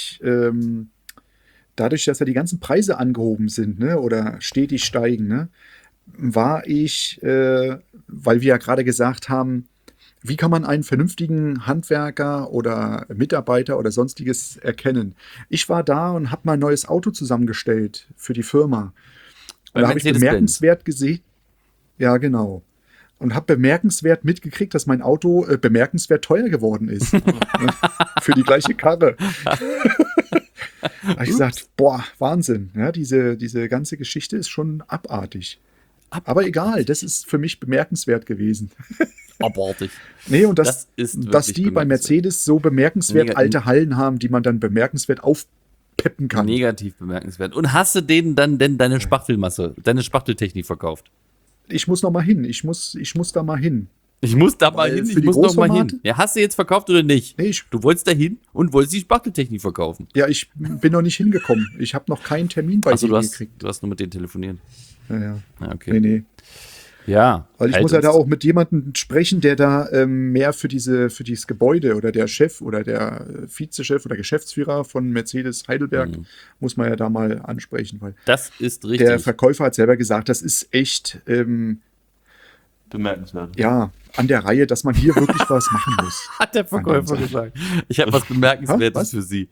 Dadurch, dass ja die ganzen Preise angehoben sind, ne, oder stetig steigen, ne, war ich, weil wir ja gerade gesagt haben, wie kann man einen vernünftigen Handwerker oder Mitarbeiter oder sonstiges erkennen? Ich war da und habe mal ein neues Auto zusammengestellt für die Firma. Bei Und da habe ich Mercedes-Benz. bemerkenswert gesehen, ja genau, und habe bemerkenswert mitgekriegt, dass mein Auto bemerkenswert teuer geworden ist. Für die gleiche Karre. Da habe ich gesagt, boah, Wahnsinn. Ja, diese ganze Geschichte ist schon abartig. Aber egal, das ist für mich bemerkenswert gewesen. Abartig. Nee, und Das ist dass wirklich die bei bemerkenswert. Mercedes so bemerkenswert Mega- alte Hallen haben, die man dann bemerkenswert aufpeppen kann. Negativ bemerkenswert. Und hast du denen dann denn deine Spachtelmasse, deine Spachteltechnik verkauft? Ich muss noch mal hin. Ich muss da mal hin. Ich muss da mal Weil hin, für ich die muss noch mal Großformate? hin. Ja, hast du jetzt verkauft oder nicht? Nee, Du wolltest da hin und wolltest die Spachteltechnik verkaufen. ja, ich bin noch nicht hingekommen. Ich habe noch keinen Termin bei Achso, denen gekriegt. du hast nur mit denen telefoniert. Ja, ja. Ja, okay. Nee. Ja. Weil ich halt muss ja da uns- auch mit jemandem sprechen, der da mehr für dieses Gebäude oder der Chef oder der Vizechef oder Geschäftsführer von Mercedes Heidelberg muss man ja da mal ansprechen, weil Das ist richtig. der Verkäufer hat selber gesagt, das ist echt Bemerkenswert. ja an der Reihe, dass man hier wirklich was machen muss. Hat der Verkäufer gesagt. Ich habe was Bemerkenswertes Was? für Sie.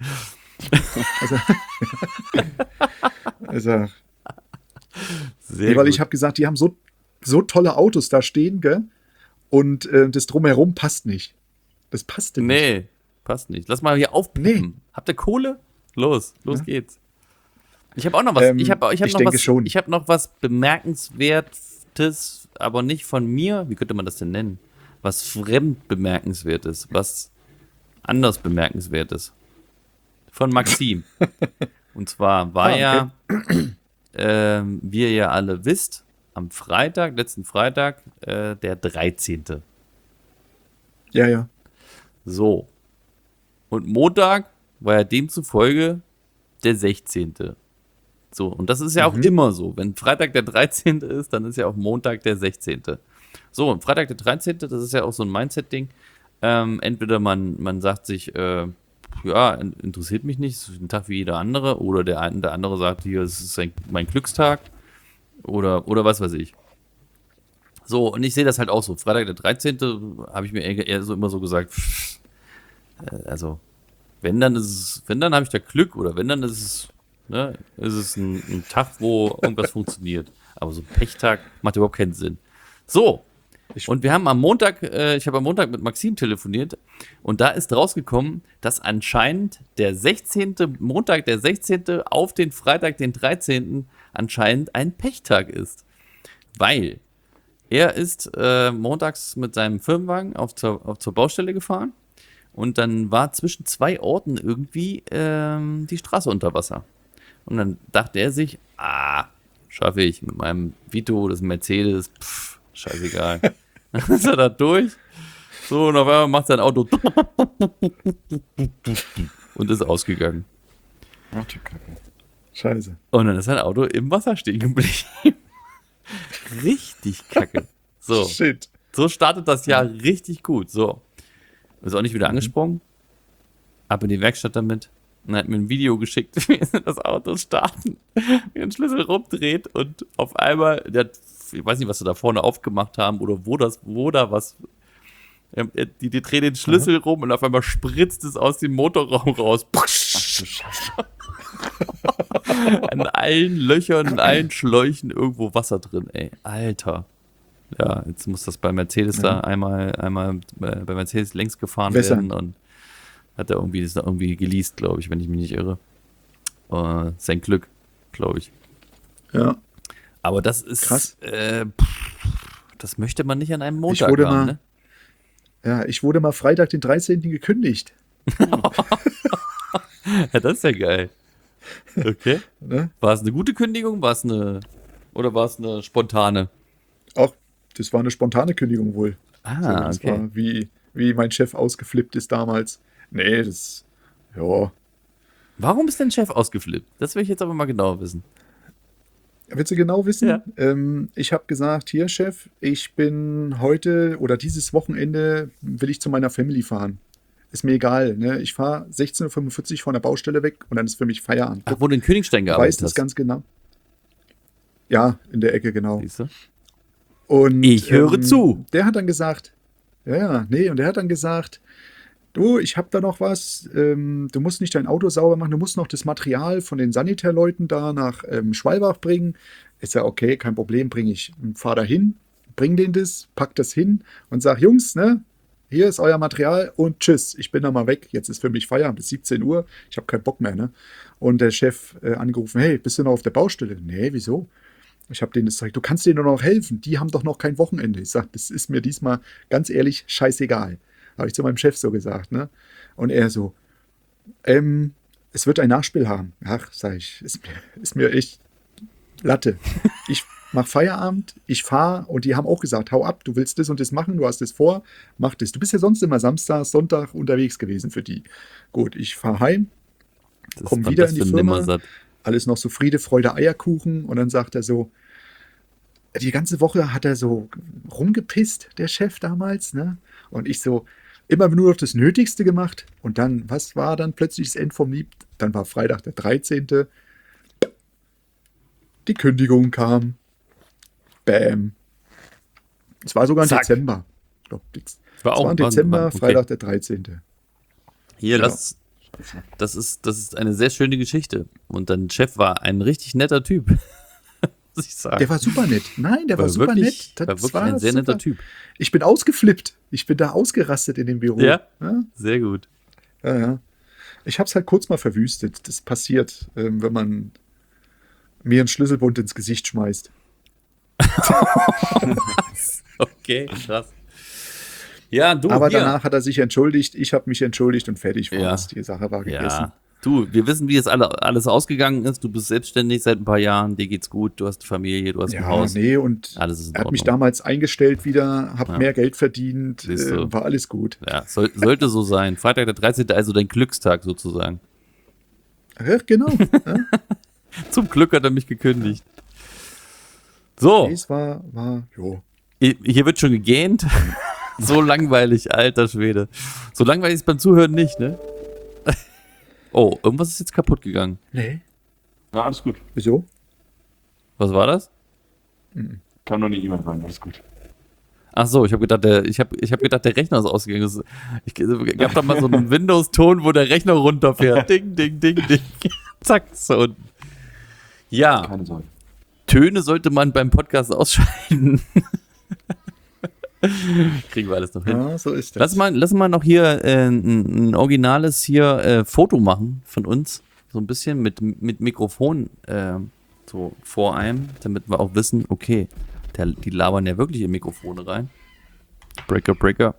Also, Sehr weil gut. ich habe gesagt, die haben so tolle Autos da stehen, gell? Und das drumherum passt nicht. Das passt nicht. Nee, passt nicht. Lass mal hier aufpippen. Nee. Habt ihr Kohle? Los geht's. Ich habe auch noch was. Ich habe ich noch denke was. schon. Ich habe noch was Bemerkenswertes, aber nicht von mir. Wie könnte man das denn nennen? Was fremd Bemerkenswertes, was anders Bemerkenswertes. Von Maxim. Und zwar war Ah, wie ihr ja alle wisst, am letzten Freitag, der 13. Ja, ja. So. Und Montag war ja demzufolge der 16. So, und das ist ja auch immer so. Wenn Freitag der 13. ist, dann ist ja auch Montag der 16. So, und Freitag der 13., das ist ja auch so ein Mindset-Ding. Entweder man sagt sich, ja, interessiert mich nicht, es ist ein Tag wie jeder andere, oder der andere sagt, hier, es ist mein Glückstag, oder was weiß ich. So, und ich sehe das halt auch so. Freitag der 13. habe ich mir eher so immer so gesagt, also, wenn dann habe ich da Glück, oder wenn dann ist es ein Tag, wo irgendwas funktioniert. Aber so ein Pechtag macht überhaupt keinen Sinn. So, und wir haben am Montag, ich habe am Montag mit Maxim telefoniert und da ist rausgekommen, dass anscheinend Montag der 16. auf den Freitag den 13. anscheinend ein Pechtag ist. Weil er ist montags mit seinem Firmenwagen zur Baustelle gefahren und dann war zwischen zwei Orten irgendwie die Straße unter Wasser. Und dann dachte er sich, schaffe ich mit meinem Vito, das ist ein Mercedes, scheißegal. Dann ist er da durch. So, und auf einmal macht sein Auto und ist ausgegangen. Scheiße. Und dann ist sein Auto im Wasser stehen geblieben. Richtig kacke. So, Shit. so startet das Jahr richtig gut. So. Ist auch nicht wieder angesprungen. Ab in die Werkstatt damit. Und er hat mir ein Video geschickt, wie er das Auto starten, wie er den Schlüssel rumdreht und auf einmal, ich weiß nicht, was sie da vorne aufgemacht haben oder wo da was. Die drehen den Schlüssel rum und auf einmal spritzt es aus dem Motorraum raus. An allen Löchern, in allen Schläuchen irgendwo Wasser drin, ey. Alter. Ja, jetzt muss das bei Mercedes da einmal bei Mercedes längs gefahren Wässern. werden und hat er irgendwie geleast, glaube ich, wenn ich mich nicht irre. Sein Glück, glaube ich. Ja. Aber das ist Krass. Das möchte man nicht an einem Montag wurde haben, mal- ne? Ja, ich wurde mal Freitag den 13. gekündigt. Ja, das ist ja geil. Okay. Ne? War es eine gute Kündigung? Oder war es eine spontane? Auch, das war eine spontane Kündigung wohl. Ah, das okay. war wie mein Chef ausgeflippt ist damals. Nee, ja. Warum ist dein Chef ausgeflippt? Das will ich jetzt aber mal genauer wissen. Willst du genau wissen? Ja. Ich habe gesagt, hier Chef, ich bin heute oder dieses Wochenende will ich zu meiner Family fahren. Ist mir egal, ne? Ich fahre 16:45 Uhr von der Baustelle weg und dann ist für mich Feierabend. Ach, wo du in Königstein Du weißt gearbeitet das hast. ganz genau. Ja, in der Ecke, genau. Siehst du? Und Ich höre zu. Der hat dann gesagt, und der hat dann gesagt, du, ich habe da noch was, du musst nicht dein Auto sauber machen, du musst noch das Material von den Sanitärleuten da nach Schwalbach bringen. Ist ja okay, kein Problem, fahr da hin, bring denen das, pack das hin und sag, Jungs, ne, hier ist euer Material und tschüss, ich bin da mal weg, jetzt ist für mich Feierabend, bis 17 Uhr, ich habe keinen Bock mehr, ne. Und der Chef angerufen, hey, bist du noch auf der Baustelle? Nee, wieso? Ich habe denen das gesagt, du kannst denen doch noch helfen, die haben doch noch kein Wochenende. Ich sage, das ist mir diesmal ganz ehrlich scheißegal. Habe ich zu meinem Chef so gesagt, ne? Und er so, es wird ein Nachspiel haben. Ach, sag ich, ist mir echt Latte. Ich mache Feierabend, ich fahre und die haben auch gesagt, hau ab, du willst das und das machen, du hast das vor, mach das. Du bist ja sonst immer Samstag, Sonntag unterwegs gewesen für die. Gut, ich fahre heim, Das komm war wieder das in die für ein Firma, Nimmersatt. alles noch so Friede, Freude, Eierkuchen und dann sagt er so, die ganze Woche hat er so rumgepisst, der Chef damals, ne? Und ich so, immer nur noch das Nötigste gemacht. Und dann, was war dann plötzlich das End vom Lied? Dann war Freitag der 13. Die Kündigung kam. Bam. Es war sogar im Zack. Dezember. Ich glaub, Das es war im Dezember, okay. Freitag der 13. Hier, Ja. das ist eine sehr schöne Geschichte. Und dein Chef war ein richtig netter Typ. Muss ich sagen. Der war super nett. Nein, der war super wirklich, nett. war wirklich ein sehr netter Typ. Ich bin ausgeflippt. Ich bin da ausgerastet in dem Büro. Ja? Ja? Sehr gut. Ja. Ich habe es halt kurz mal verwüstet. Das passiert, wenn man mir einen Schlüsselbund ins Gesicht schmeißt. Okay, krass. Ja, du, Aber hier. danach hat er sich entschuldigt, ich habe mich entschuldigt und fertig Ja. war's. Die Sache war gegessen. Ja, du, wir wissen, wie es alles ausgegangen ist. Du bist selbstständig seit ein paar Jahren, dir geht's gut, du hast Familie, du hast ein Ja, Haus. nee, und Alles ist in er hat mich Ordnung. damals eingestellt wieder, habe Ja. mehr Geld verdient, Siehst du. war alles gut. Ja, sollte so sein. Freitag der 13., also dein Glückstag sozusagen. Ja, genau. Ja. Zum Glück hat er mich gekündigt. So, Nee, es war, jo. hier wird schon gegähnt. So langweilig, alter Schwede. So langweilig ist beim Zuhören nicht, ne? Oh, irgendwas ist jetzt kaputt gegangen. Nee. Na, alles gut. Wieso? Was war das? Kam noch eine E-Mail rein, alles gut. Ach so, ich habe gedacht, hab gedacht, der Rechner ist ausgegangen. Ich gab da mal so einen Windows-Ton, wo der Rechner runterfährt. Ding, ding, ding, ding. Zack, so unten. Ja, Keine Sorge. Töne sollte man beim Podcast ausschalten. Kriegen wir alles noch hin. Ja, so ist das. Lass mal noch hier ein originales hier Foto machen von uns. So ein bisschen mit Mikrofon so vor einem, damit wir auch wissen, okay, die labern ja wirklich in Mikrofone rein. Breaker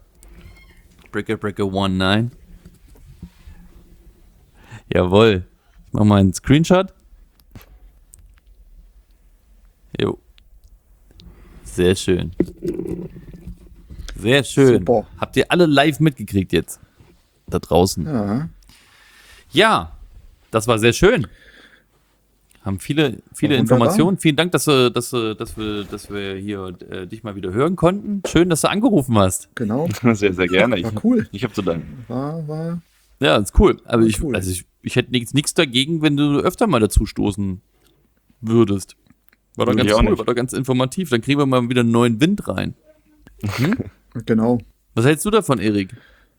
19. Jawohl. Ich mach mal einen Screenshot. Jo. Sehr schön. Sehr schön. Super. Habt ihr alle live mitgekriegt jetzt? Da draußen. Ja. Ja, das war sehr schön. Haben viele Wunderbar. Informationen. Vielen Dank, dass wir hier dich mal wieder hören konnten. Schön, dass du angerufen hast. Genau. Sehr, sehr gerne. War cool. Ich habe zu danken. War. Ja, ist cool. Aber Ja, cool. ich hätte nichts dagegen, wenn du öfter mal dazu stoßen würdest. War doch Würde ganz ich auch cool, nicht. war doch ganz informativ. Dann kriegen wir mal wieder einen neuen Wind rein. Genau. Was hältst du davon, Erik?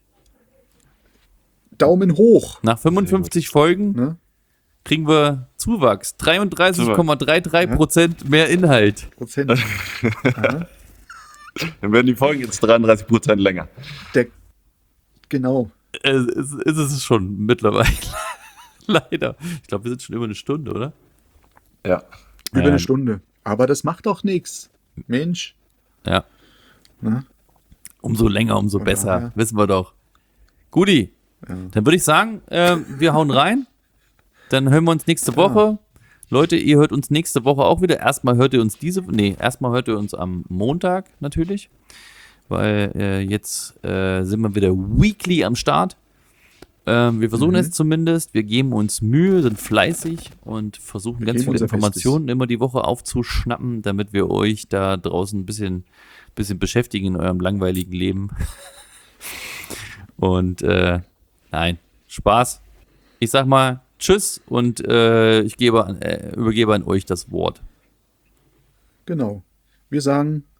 Daumen hoch. Nach 55 Folgen Ne? kriegen wir Zuwachs. 33,33% mehr Inhalt. Prozent. Ja. Dann werden die Folgen jetzt 33% länger. Genau. Ist es schon mittlerweile. Leider. Ich glaube, wir sind schon über eine Stunde, oder? Ja. Über eine Stunde. Aber das macht doch nichts. Mensch. Ja. Ne? Umso länger, umso Von besser. daher. Wissen wir doch. Guti. Dann würde ich sagen, wir hauen rein. Dann hören wir uns nächste Woche. Leute, ihr hört uns nächste Woche auch wieder. Erstmal hört ihr uns am Montag natürlich. weil jetzt sind wir wieder weekly am Start. Wir versuchen es zumindest, wir geben uns Mühe, sind fleißig und versuchen ganz viele Informationen immer die Woche aufzuschnappen, damit wir euch da draußen ein bisschen beschäftigen in eurem langweiligen Leben. Und nein, Spaß. Ich sag mal Tschüss und ich übergebe an euch das Wort. Genau. Wir sagen